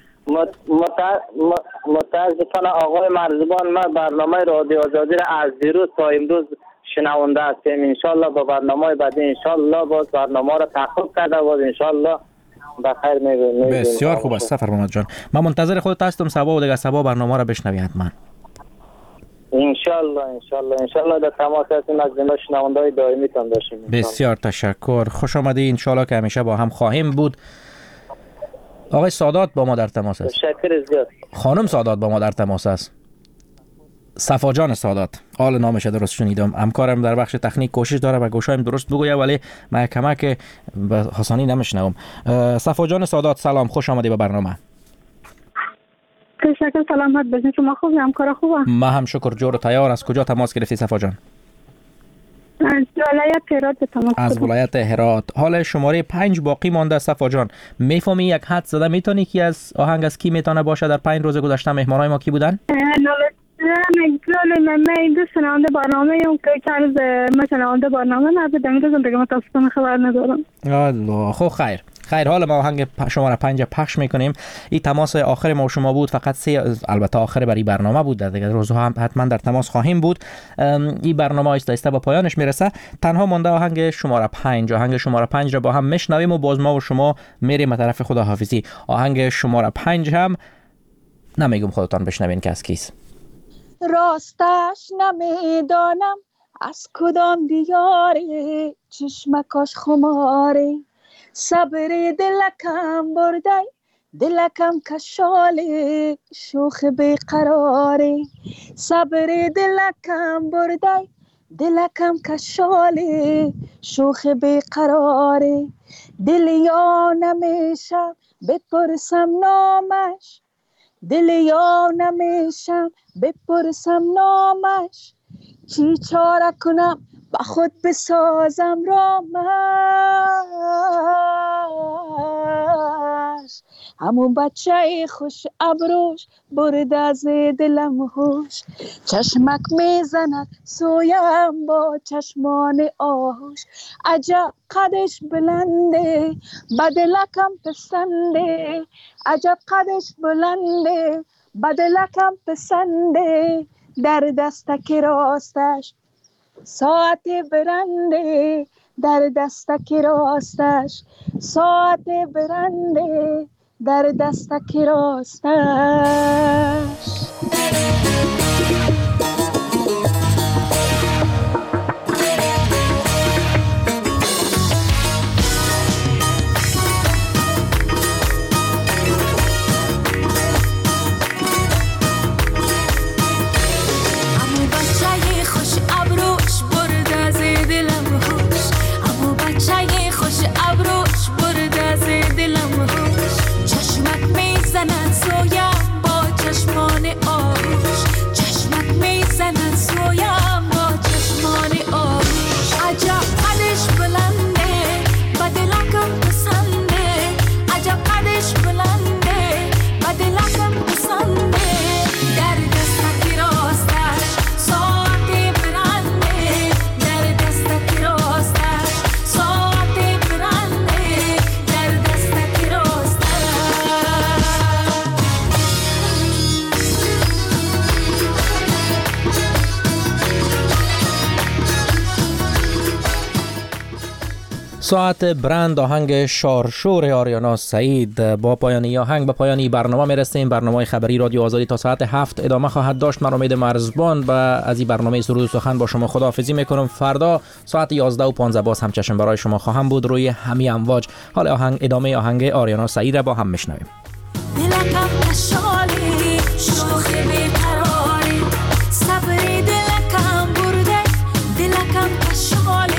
متاسفانه آقای مرزبان، ما برنامه رادیو آزادی را از دیروز تا امروز شنونده هستیم. انشالله با برنامه بعدی انشالله باز برنامه را تعقیب کرده باز انشالله بخیر میبینیم. بسیار خوب است سفر محمد جان. من منتظر خودت هستم صبح و دیگه صبح برنامه را بشنوی حتما. انشالله انشالله انشالله در تماس هستیم، از جمله شنونده‌های دائمی تان داشتیم. بسیار تشکر، خوش آمدی. انشالله که همیشه با هم خواهیم بود. آقای سادات با ما در تماس است. تشکر زیاد. خانم سادات با ما در تماس است. صفا جان سادات، حال نامش درست شنیدم. همکارم در بخش تکنیک کوشش داره و گوشایم درست بگویه ولی من کمک به حسانی نمیشنوم. صفا جان سادات سلام، خوش آمدی به برنامه. تشکر، سلامت باشین. شما خوبی؟ همکارا خوبه؟ ما هم شکر، جور و تیار. از کجا تماس گرفتی صفا جان؟ از ولایت هرات تماس. از ولایت هرات. حال شماره پنج باقی مانده. صفا جان میفهمی یک حد زده میتونی که از آهنگ از کی میتونه باشه؟ در پنج روز گذشته مهمانای ما کی بودن؟ من من این دو شنونده برنامه اون که چند روز من شنونده برنامه نبودم، این روز دیگه متاسفانه خبر ندارم. الله خب خیر خیر. حالا ما آهنگ شماره پنج پخش میکنیم. این تماس آخر ما و شما بود، فقط سه، البته آخر برای برنامه بود، در دیگه روزها هم حتما در تماس خواهیم بود. این برنامه آهسته آهسته به پایانش میرسه. تنها مونده آهنگ شماره پنج. آهنگ شماره پنج را با هم میشنویم و باز ما و شما میریم طرف خداحافظی. آهنگ شماره پنج هم نمیگم خودتان بشنوین که از کیست. راستش نمیدانم از کدام دیاری چشمکاش خماری، صبر دلکم بردی دلکم کشالی شوخ بیقراری، صبر دلکم بردی دلکم کشالی شوخ بیقراری، دل یا نمیشم بپرسم نامش، دل یا نمیشم بپرسم نامش، چی چاره کنم با خود بسازم رامش، همون بچه خوش ابروش برد از دلم هوش، چشمک میزند سویم با چشمان آهوش، عجب قدش بلنده بدلکم پسنده، عجب قدش بلنده بدلکم پسنده، در دستک راستش ساعت برنده، در دستک راستش ساعت برنده، در دستک راستش. ساعت برند آهنگ شارشور آریانا سعید. با پایانی آهنگ به پایانی برنامه میرسیم. برنامه خبری رادیو آزادی تا ساعت هفت ادامه خواهد داشت. من امید مرزبان و از این برنامه سرود و سخن با شما خداحافظی میکنم. فردا ساعت یازده و پانزده باز هم چشم برای شما خواهم بود روی همین امواج. حال آهنگ ادامه آهنگ آریانا سعید را با هم میشنویم. دلکم کشالی شوخ بیقراری صبری دلکم برده دلکم کشالی